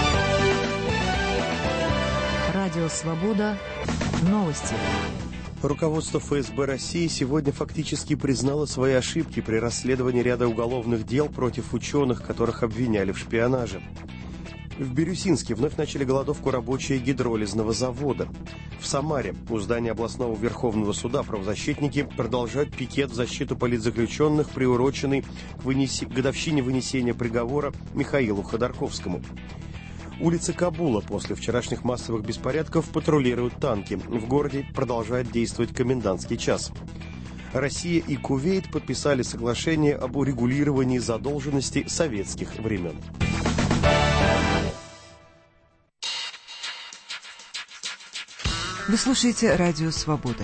Радио «Свобода». Новости. Руководство эф эс бэ России сегодня фактически признало свои ошибки при расследовании ряда уголовных дел против ученых, которых обвиняли в шпионаже. В Бирюсинске вновь начали голодовку рабочие гидролизного завода. В Самаре у здания областного Верховного суда правозащитники продолжают пикет в защиту политзаключенных, приуроченный к вынес... годовщине вынесения приговора Михаилу Ходорковскому. Улицы Кабула после вчерашних массовых беспорядков патрулируют танки. В городе продолжает действовать комендантский час. Россия и Кувейт подписали соглашение об урегулировании задолженности советских времен. Вы слушаете «Радио Свобода».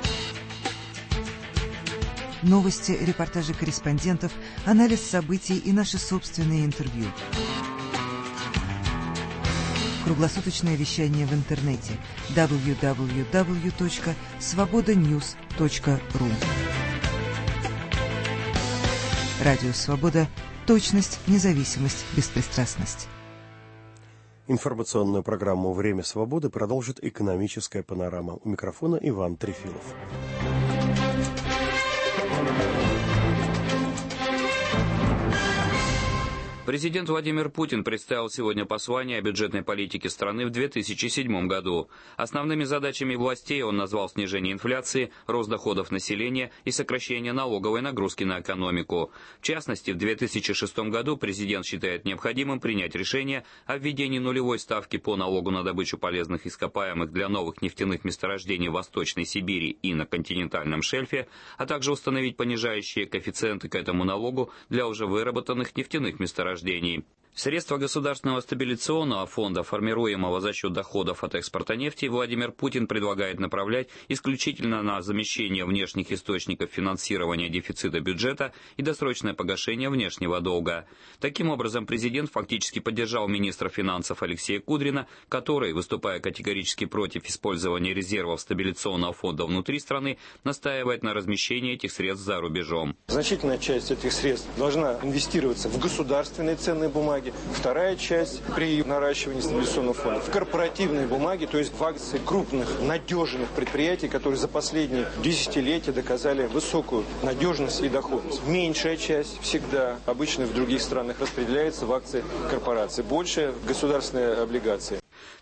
Новости, репортажи корреспондентов, анализ событий и наши собственные интервью. Круглосуточное вещание в интернете дабл ю дабл ю дабл ю точка свобода ньюс точка ру. Радио «Свобода». Точность, независимость, беспристрастность. Информационную программу «Время свободы» продолжит экономическая панорама. У микрофона Иван Трефилов. Президент Владимир Путин представил сегодня послание о бюджетной политике страны в две тысячи седьмом году. Основными задачами властей он назвал снижение инфляции, рост доходов населения и сокращение налоговой нагрузки на экономику. В частности, в две тысячи шестом году президент считает необходимым принять решение о введении нулевой ставки по налогу на добычу полезных ископаемых для новых нефтяных месторождений в Восточной Сибири и на континентальном шельфе, а также установить понижающие коэффициенты к этому налогу для уже выработанных нефтяных месторождений. Средства Государственного стабилизационного фонда, формируемого за счет доходов от экспорта нефти, Владимир Путин предлагает направлять исключительно на замещение внешних источников финансирования дефицита бюджета и досрочное погашение внешнего долга. Таким образом, президент фактически поддержал министра финансов Алексея Кудрина, который, выступая категорически против использования резервов стабилизационного фонда внутри страны, настаивает на размещении этих средств за рубежом. Значительная часть этих средств должна инвестироваться в государственные ценные бумаги. Вторая часть при наращивании стабилизационного фонда в корпоративные бумаги, то есть в акции крупных, надежных предприятий, которые за последние десятилетия доказали высокую надежность и доходность. Меньшая часть всегда, обычно в других странах, распределяется в акции корпораций. Большая – в государственные облигации.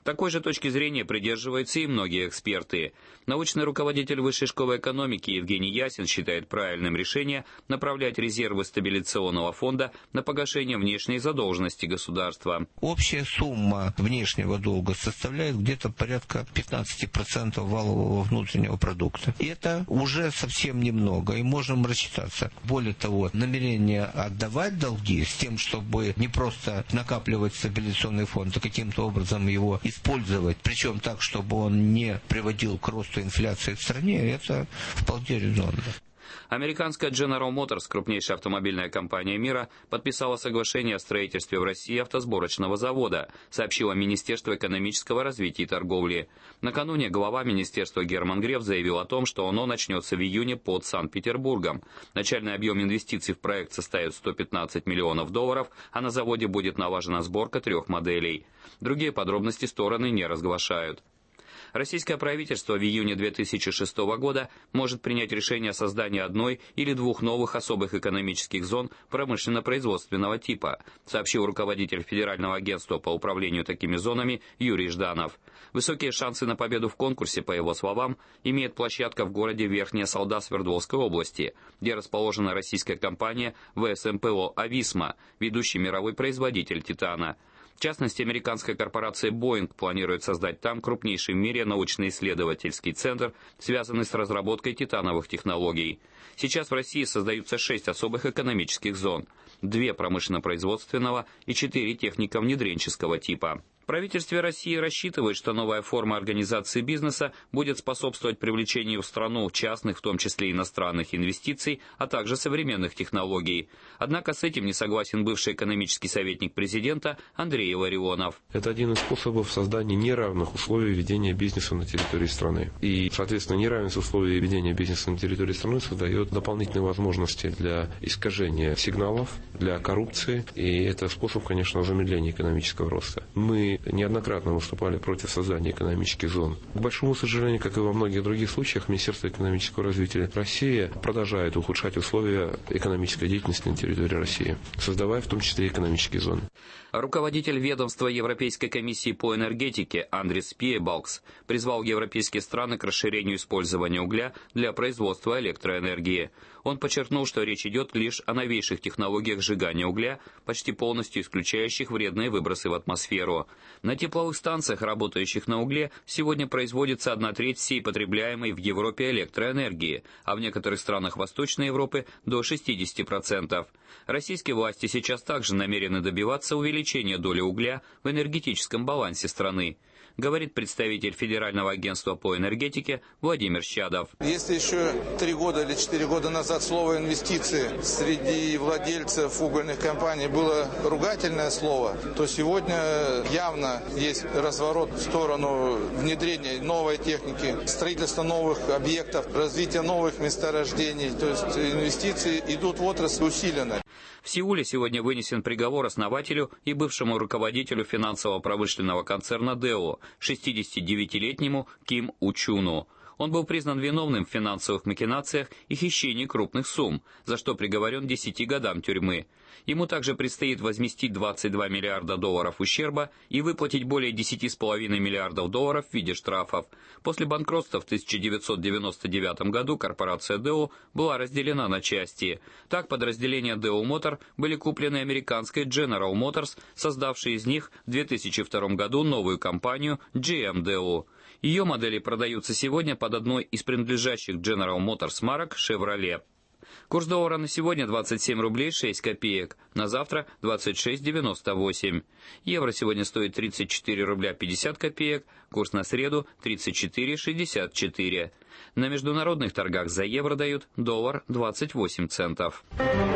Такой же точки зрения придерживаются и многие эксперты. Научный руководитель Высшей школы экономики Евгений Ясин считает правильным решение направлять резервы стабилизационного фонда на погашение внешней задолженности государства. Общая сумма внешнего долга составляет где-то порядка пятнадцать процентов валового внутреннего продукта. И это уже совсем немного, и можем рассчитаться. Более того, намерение отдавать долги с тем, чтобы не просто накапливать стабилизационный фонд, а каким-то образом его использовать, причем так, чтобы он не приводил к росту инфляции в стране, это вполне резонно. Американская General Motors, крупнейшая автомобильная компания мира, подписала соглашение о строительстве в России автосборочного завода, сообщило Министерство экономического развития и торговли. Накануне глава министерства Герман Греф заявил о том, что оно начнется в июне под Санкт-Петербургом. Начальный объем инвестиций в проект составит сто пятнадцать миллионов долларов, а на заводе будет налажена сборка трех моделей. Другие подробности стороны не разглашают. Российское правительство в июне две тысячи шестого года может принять решение о создании одной или двух новых особых экономических зон промышленно-производственного типа, сообщил руководитель Федерального агентства по управлению такими зонами Юрий Жданов. Высокие шансы на победу в конкурсе, по его словам, имеет площадка в городе Верхняя Салда Свердловской области, где расположена российская компания ВСМПО «Ависма», ведущий мировой производитель титана. В частности, американская корпорация Boeing планирует создать там крупнейший в мире научно-исследовательский центр, связанный с разработкой титановых технологий. Сейчас в России создаются шесть особых экономических зон, две промышленно-производственного и четыре технико-внедренческого типа. В правительстве России рассчитывают, что новая форма организации бизнеса будет способствовать привлечению в страну частных, в том числе иностранных инвестиций, а также современных технологий. Однако с этим не согласен бывший экономический советник президента Андрей Илларионов. Это один из способов создания неравных условий ведения бизнеса на территории страны. И, соответственно, неравенство условий ведения бизнеса на территории страны создает дополнительные возможности для искажения сигналов, для коррупции. И это способ, конечно, замедления экономического роста. Мы неоднократно выступали против создания экономических зон. К большому сожалению, как и во многих других случаях, Министерство экономического развития России продолжает ухудшать условия экономической деятельности на территории России, создавая в том числе экономические зоны. Руководитель ведомства Европейской комиссии по энергетике Андрис Пиебалкс призвал европейские страны к расширению использования угля для производства электроэнергии. Он подчеркнул, что речь идет лишь о новейших технологиях сжигания угля, почти полностью исключающих вредные выбросы в атмосферу. На тепловых станциях, работающих на угле, сегодня производится одна треть всей потребляемой в Европе электроэнергии, а в некоторых странах Восточной Европы до шестидесяти процентов. Российские власти сейчас также намерены добиваться увеличения доли угля в энергетическом балансе страны, говорит представитель Федерального агентства по энергетике Владимир Щадов. Если еще три года или четыре года назад слово «инвестиции» среди владельцев угольных компаний было ругательное слово, то сегодня явно есть разворот в сторону внедрения новой техники, строительства новых объектов, развития новых месторождений. То есть инвестиции идут в отрасль усиленно. В Сеуле сегодня вынесен приговор основателю и бывшему руководителю финансово-промышленного концерна дэо, шестидесятидевятилетнему Ким У-чуну. Он был признан виновным в финансовых махинациях и хищении крупных сумм, за что приговорен к десяти годам тюрьмы. Ему также предстоит возместить двадцать два миллиарда долларов ущерба и выплатить более десяти с половиной миллиардов долларов в виде штрафов. После банкротства в тысяча девятьсот девяносто девятом году корпорация дэо была разделена на части. Так, подразделения дэо Motor были куплены американской General Motors, создавшей из них в две тысячи втором году новую компанию джи эм дэо. Ее модели продаются сегодня под одной из принадлежащих General Motors марок Chevrolet. Курс доллара на сегодня двадцать семь рублей шесть копеек, на завтра двадцать шесть девяносто восемь. Евро сегодня стоит тридцать четыре рубля пятьдесят копеек, курс на среду тридцать четыре шестьдесят четыре. На международных торгах за евро дают доллар двадцать восемь центов.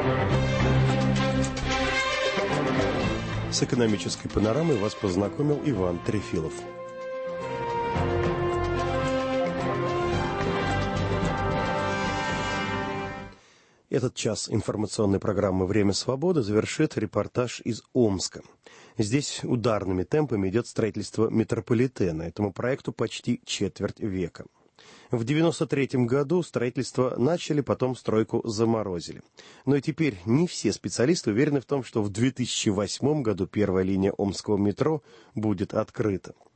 С экономической панорамой вас познакомил Иван Трефилов. Этот час информационной программы «Время свободы» завершит репортаж из Омска. Здесь ударными темпами идет строительство метрополитена. Этому проекту почти четверть века. В девяносто третьем году строительство начали, потом стройку заморозили. Но и теперь не все специалисты уверены в том, что в две тысячи восьмом году первая линия омского метро будет открыта.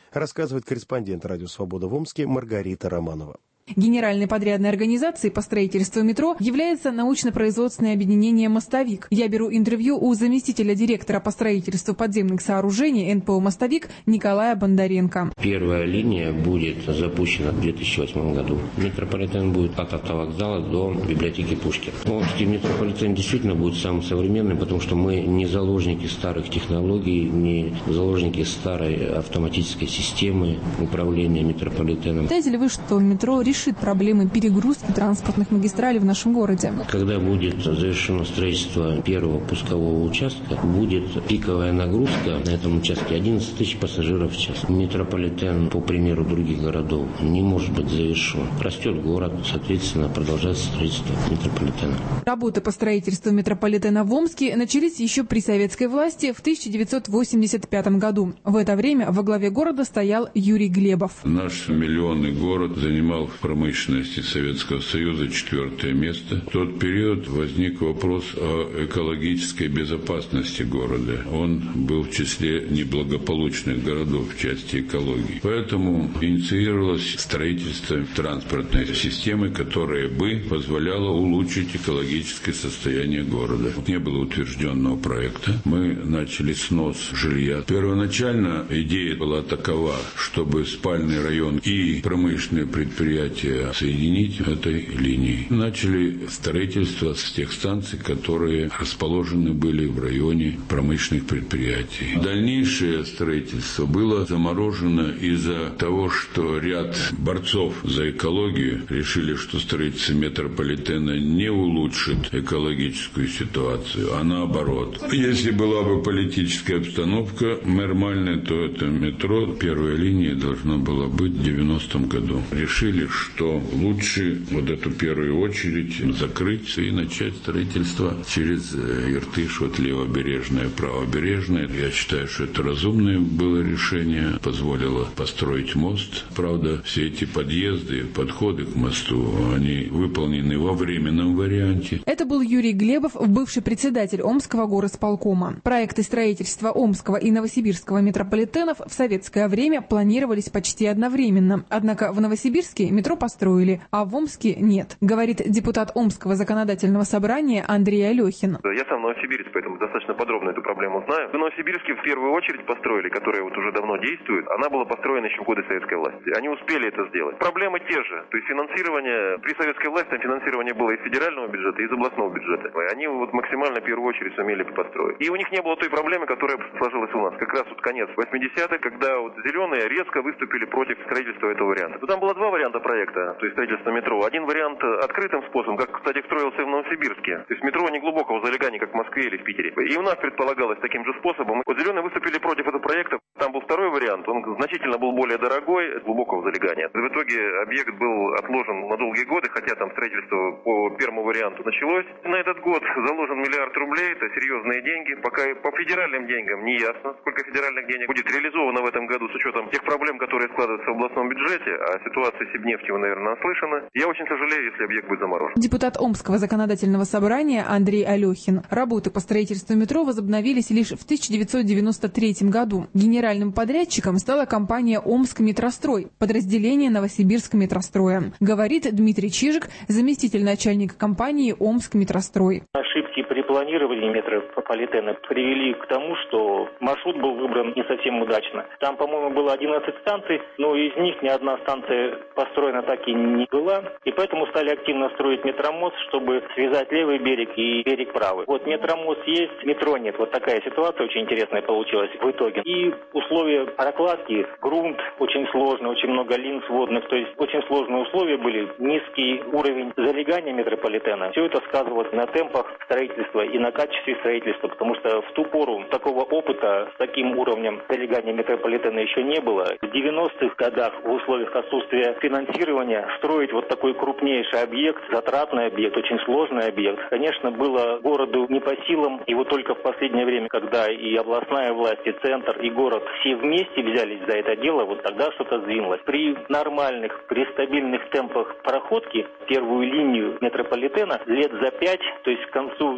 рассказывает корреспондент «Радио Свобода» в Омске Маргарита Романова. Генеральной подрядной организацией по строительству метро является научно-производственное объединение «Мостовик». Я беру интервью у заместителя директора по строительству подземных сооружений эн пэ о «Мостовик» Николая Бондаренко. Первая линия будет запущена в две тысячи восьмом году. Метрополитен будет от автовокзала до библиотеки Пушкина. Омский метрополитен действительно будет самым современным, потому что мы не заложники старых технологий, не заложники старой автоматической системы управления метрополитеном. Считаете ли вы, что метро решит проблемы перегрузки транспортных магистралей в нашем городе? Когда будет завершено строительство первого пускового участка, будет пиковая нагрузка на этом участке одиннадцать тысяч пассажиров в час. Метрополитен, по примеру других городов, не может быть завершен. Растет город, соответственно, продолжается строительство метрополитена. Работы по строительству метрополитена в Омске начались еще при советской власти в тысяча девятьсот восемьдесят пятом году. В это время во главе города стоял Юрий Глебов. Наш миллионный город занимал в промышленности Советского Союза четвертое место. В тот период возник вопрос о экологической безопасности города. Он был в числе неблагополучных городов в части экологии. Поэтому инициировалось строительство транспортной системы, которая бы позволяла улучшить экологическое состояние города. Не было утвержденного проекта. Мы начали снос жилья. Первоначально идея была такова, чтобы спальный район и промышленные предприятия соединить этой линией. Начали строительство с тех станций, которые расположены были в районе промышленных предприятий. Дальнейшее строительство было заморожено из-за того, что ряд борцов за экологию решили, что строительство метрополитена не улучшит экологическую ситуацию, а наоборот. Если была бы политическая обстановка нормальная, то это метро, первая линия должна была быть в девяностом году. Решили, что лучше вот эту первую очередь закрыть и начать строительство через Иртыш, вот левобережное, правобережное. Я считаю, что это разумное было решение, позволило построить мост. Правда, все эти подъезды, подходы к мосту, они выполнены во временном варианте. Это был Юрий Глебов, бывший председатель Омского горосполкома. Проекты строительства Омского и Новосибирского метрополитенов в советское время планировались почти одновременно. Однако в Новосибирске метро построили, а в Омске нет, говорит депутат Омского законодательного собрания Андрей Алехин. Я сам новосибирец, поэтому достаточно подробно эту проблему знаю. В Новосибирске в первую очередь построили, которая вот уже давно действует. Она была построена еще в годы советской власти. Они успели это сделать. Проблемы те же. То есть финансирование, при советской власти там финансирование было из федерального бюджета, и из областного бюджета. И они вот максимально в первую очередь сумели построить. И у них не было той проблемы, которая сложилась у нас. Как раз вот конец восьмидесятых, когда вот зеленые резко выступили против строительства этого варианта. Но там было два варианта проекта, то есть строительство метро. Один вариант открытым способом, как, кстати, строился и в Новосибирске. То есть метро не глубокого залегания, как в Москве или в Питере. И у нас предполагалось таким же способом. Вот зеленые выступили против этого проекта. Там был второй вариант, он значительно был более дорогой, глубокого залегания. В итоге объект был отложен на долгие годы, хотя там строительство по первому варианту началось. На этот год заложен миллиард рублей, это серьезные деньги. Пока по федеральным деньгам не ясно, сколько федеральных денег будет реализовано в этом году с учетом тех проблем, которые складываются в областном бюджете, а ситуация Сибнефти вы, наверное, наслышаны. Я очень сожалею, если объект будет заморожен. Депутат Омского законодательного собрания Андрей Алехин. Работы по строительству метро возобновились лишь в тысяча девятьсот девяносто третьем году. Генеральным подрядчиком стала компания «Омскметрострой», подразделение Новосибирскметростроя, говорит Дмитрий Чижик, заместитель начальника компании «Омскметрострой». Ошибки при планировании метрополитена привели к тому, что маршрут был выбран не совсем удачно. Там, по-моему, было одиннадцать станций, но из них ни одна станция построена так и не была, и поэтому стали активно строить метромост, чтобы связать левый берег и берег правый. Вот метромост есть, метро нет. Вот такая ситуация очень интересная получилась в итоге. И условия прокладки, грунт очень сложный, очень много линз водных, то есть очень сложные условия были, низкий уровень залегания метрополитена. Все это сказывалось на темпах строительства и на качестве строительства, потому что в ту пору такого опыта с таким уровнем залегания метрополитена еще не было. В девяностых годах в условиях отсутствия финансирования строить вот такой крупнейший объект, затратный объект, очень сложный объект, конечно, было городу не по силам. И вот только в последнее время, когда и областная власть, и центр, и город все вместе взялись за это дело, вот тогда что-то сдвинулось. При нормальных, при стабильных темпах проходки первую линию метрополитена лет за пять, то есть к концу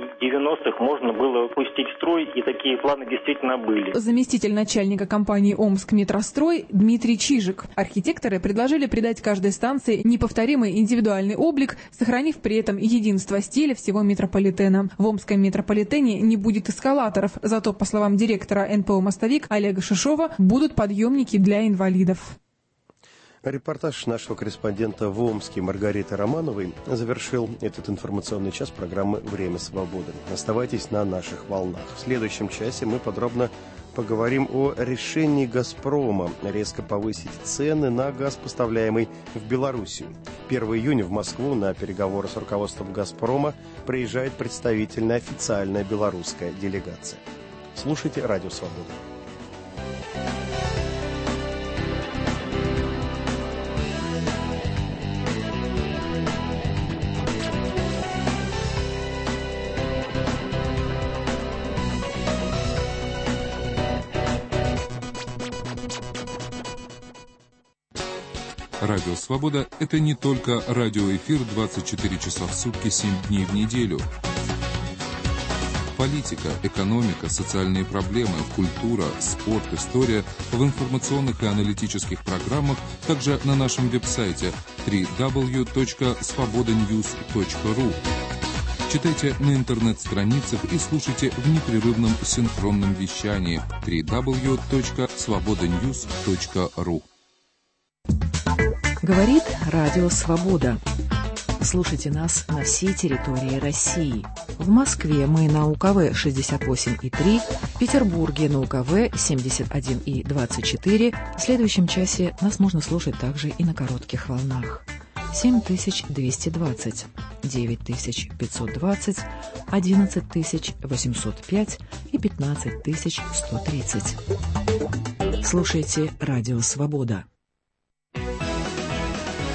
в девяностых можно было пустить в строй, и такие планы действительно были. Заместитель начальника компании «Омскметрострой» Дмитрий Чижик. Архитекторы предложили придать каждой станции неповторимый индивидуальный облик, сохранив при этом единство стиля всего метрополитена. В Омском метрополитене не будет эскалаторов, зато, по словам директора эн пэ о «Мостовик» Олега Шишова, будут подъемники для инвалидов. Репортаж нашего корреспондента в Омске Маргариты Романовой завершил этот информационный час программы «Время свободы». Оставайтесь на наших волнах. В следующем часе мы подробно поговорим о решении «Газпрома» резко повысить цены на газ, поставляемый в Белоруссию. первого июня в Москву на переговоры с руководством «Газпрома» приезжает представительная официальная белорусская делегация. Слушайте «Радио Свобода». Радио «Свобода» — это не только радиоэфир двадцать четыре часа в сутки, семь дней в неделю. Политика, экономика, социальные проблемы, культура, спорт, история в информационных и аналитических программах, также на нашем веб-сайте дабл ю дабл ю дабл ю точка свобода ньюс точка ру. Читайте на интернет-страницах и слушайте в непрерывном синхронном вещании дабл ю дабл ю дабл ю точка свобода ньюс точка ру. Говорит Радио Свобода. Слушайте нас на всей территории России. В Москве мы на У Ка В шестьдесят восемь и три, в Петербурге на У Ка В семьдесят один и двадцать четыре. В следующем часе нас можно слушать также и на коротких волнах. семь тысяч двести двадцать, девять тысяч пятьсот двадцать, одиннадцать тысяч восемьсот пять и пятнадцать тысяч сто тридцать. Слушайте Радио Свобода.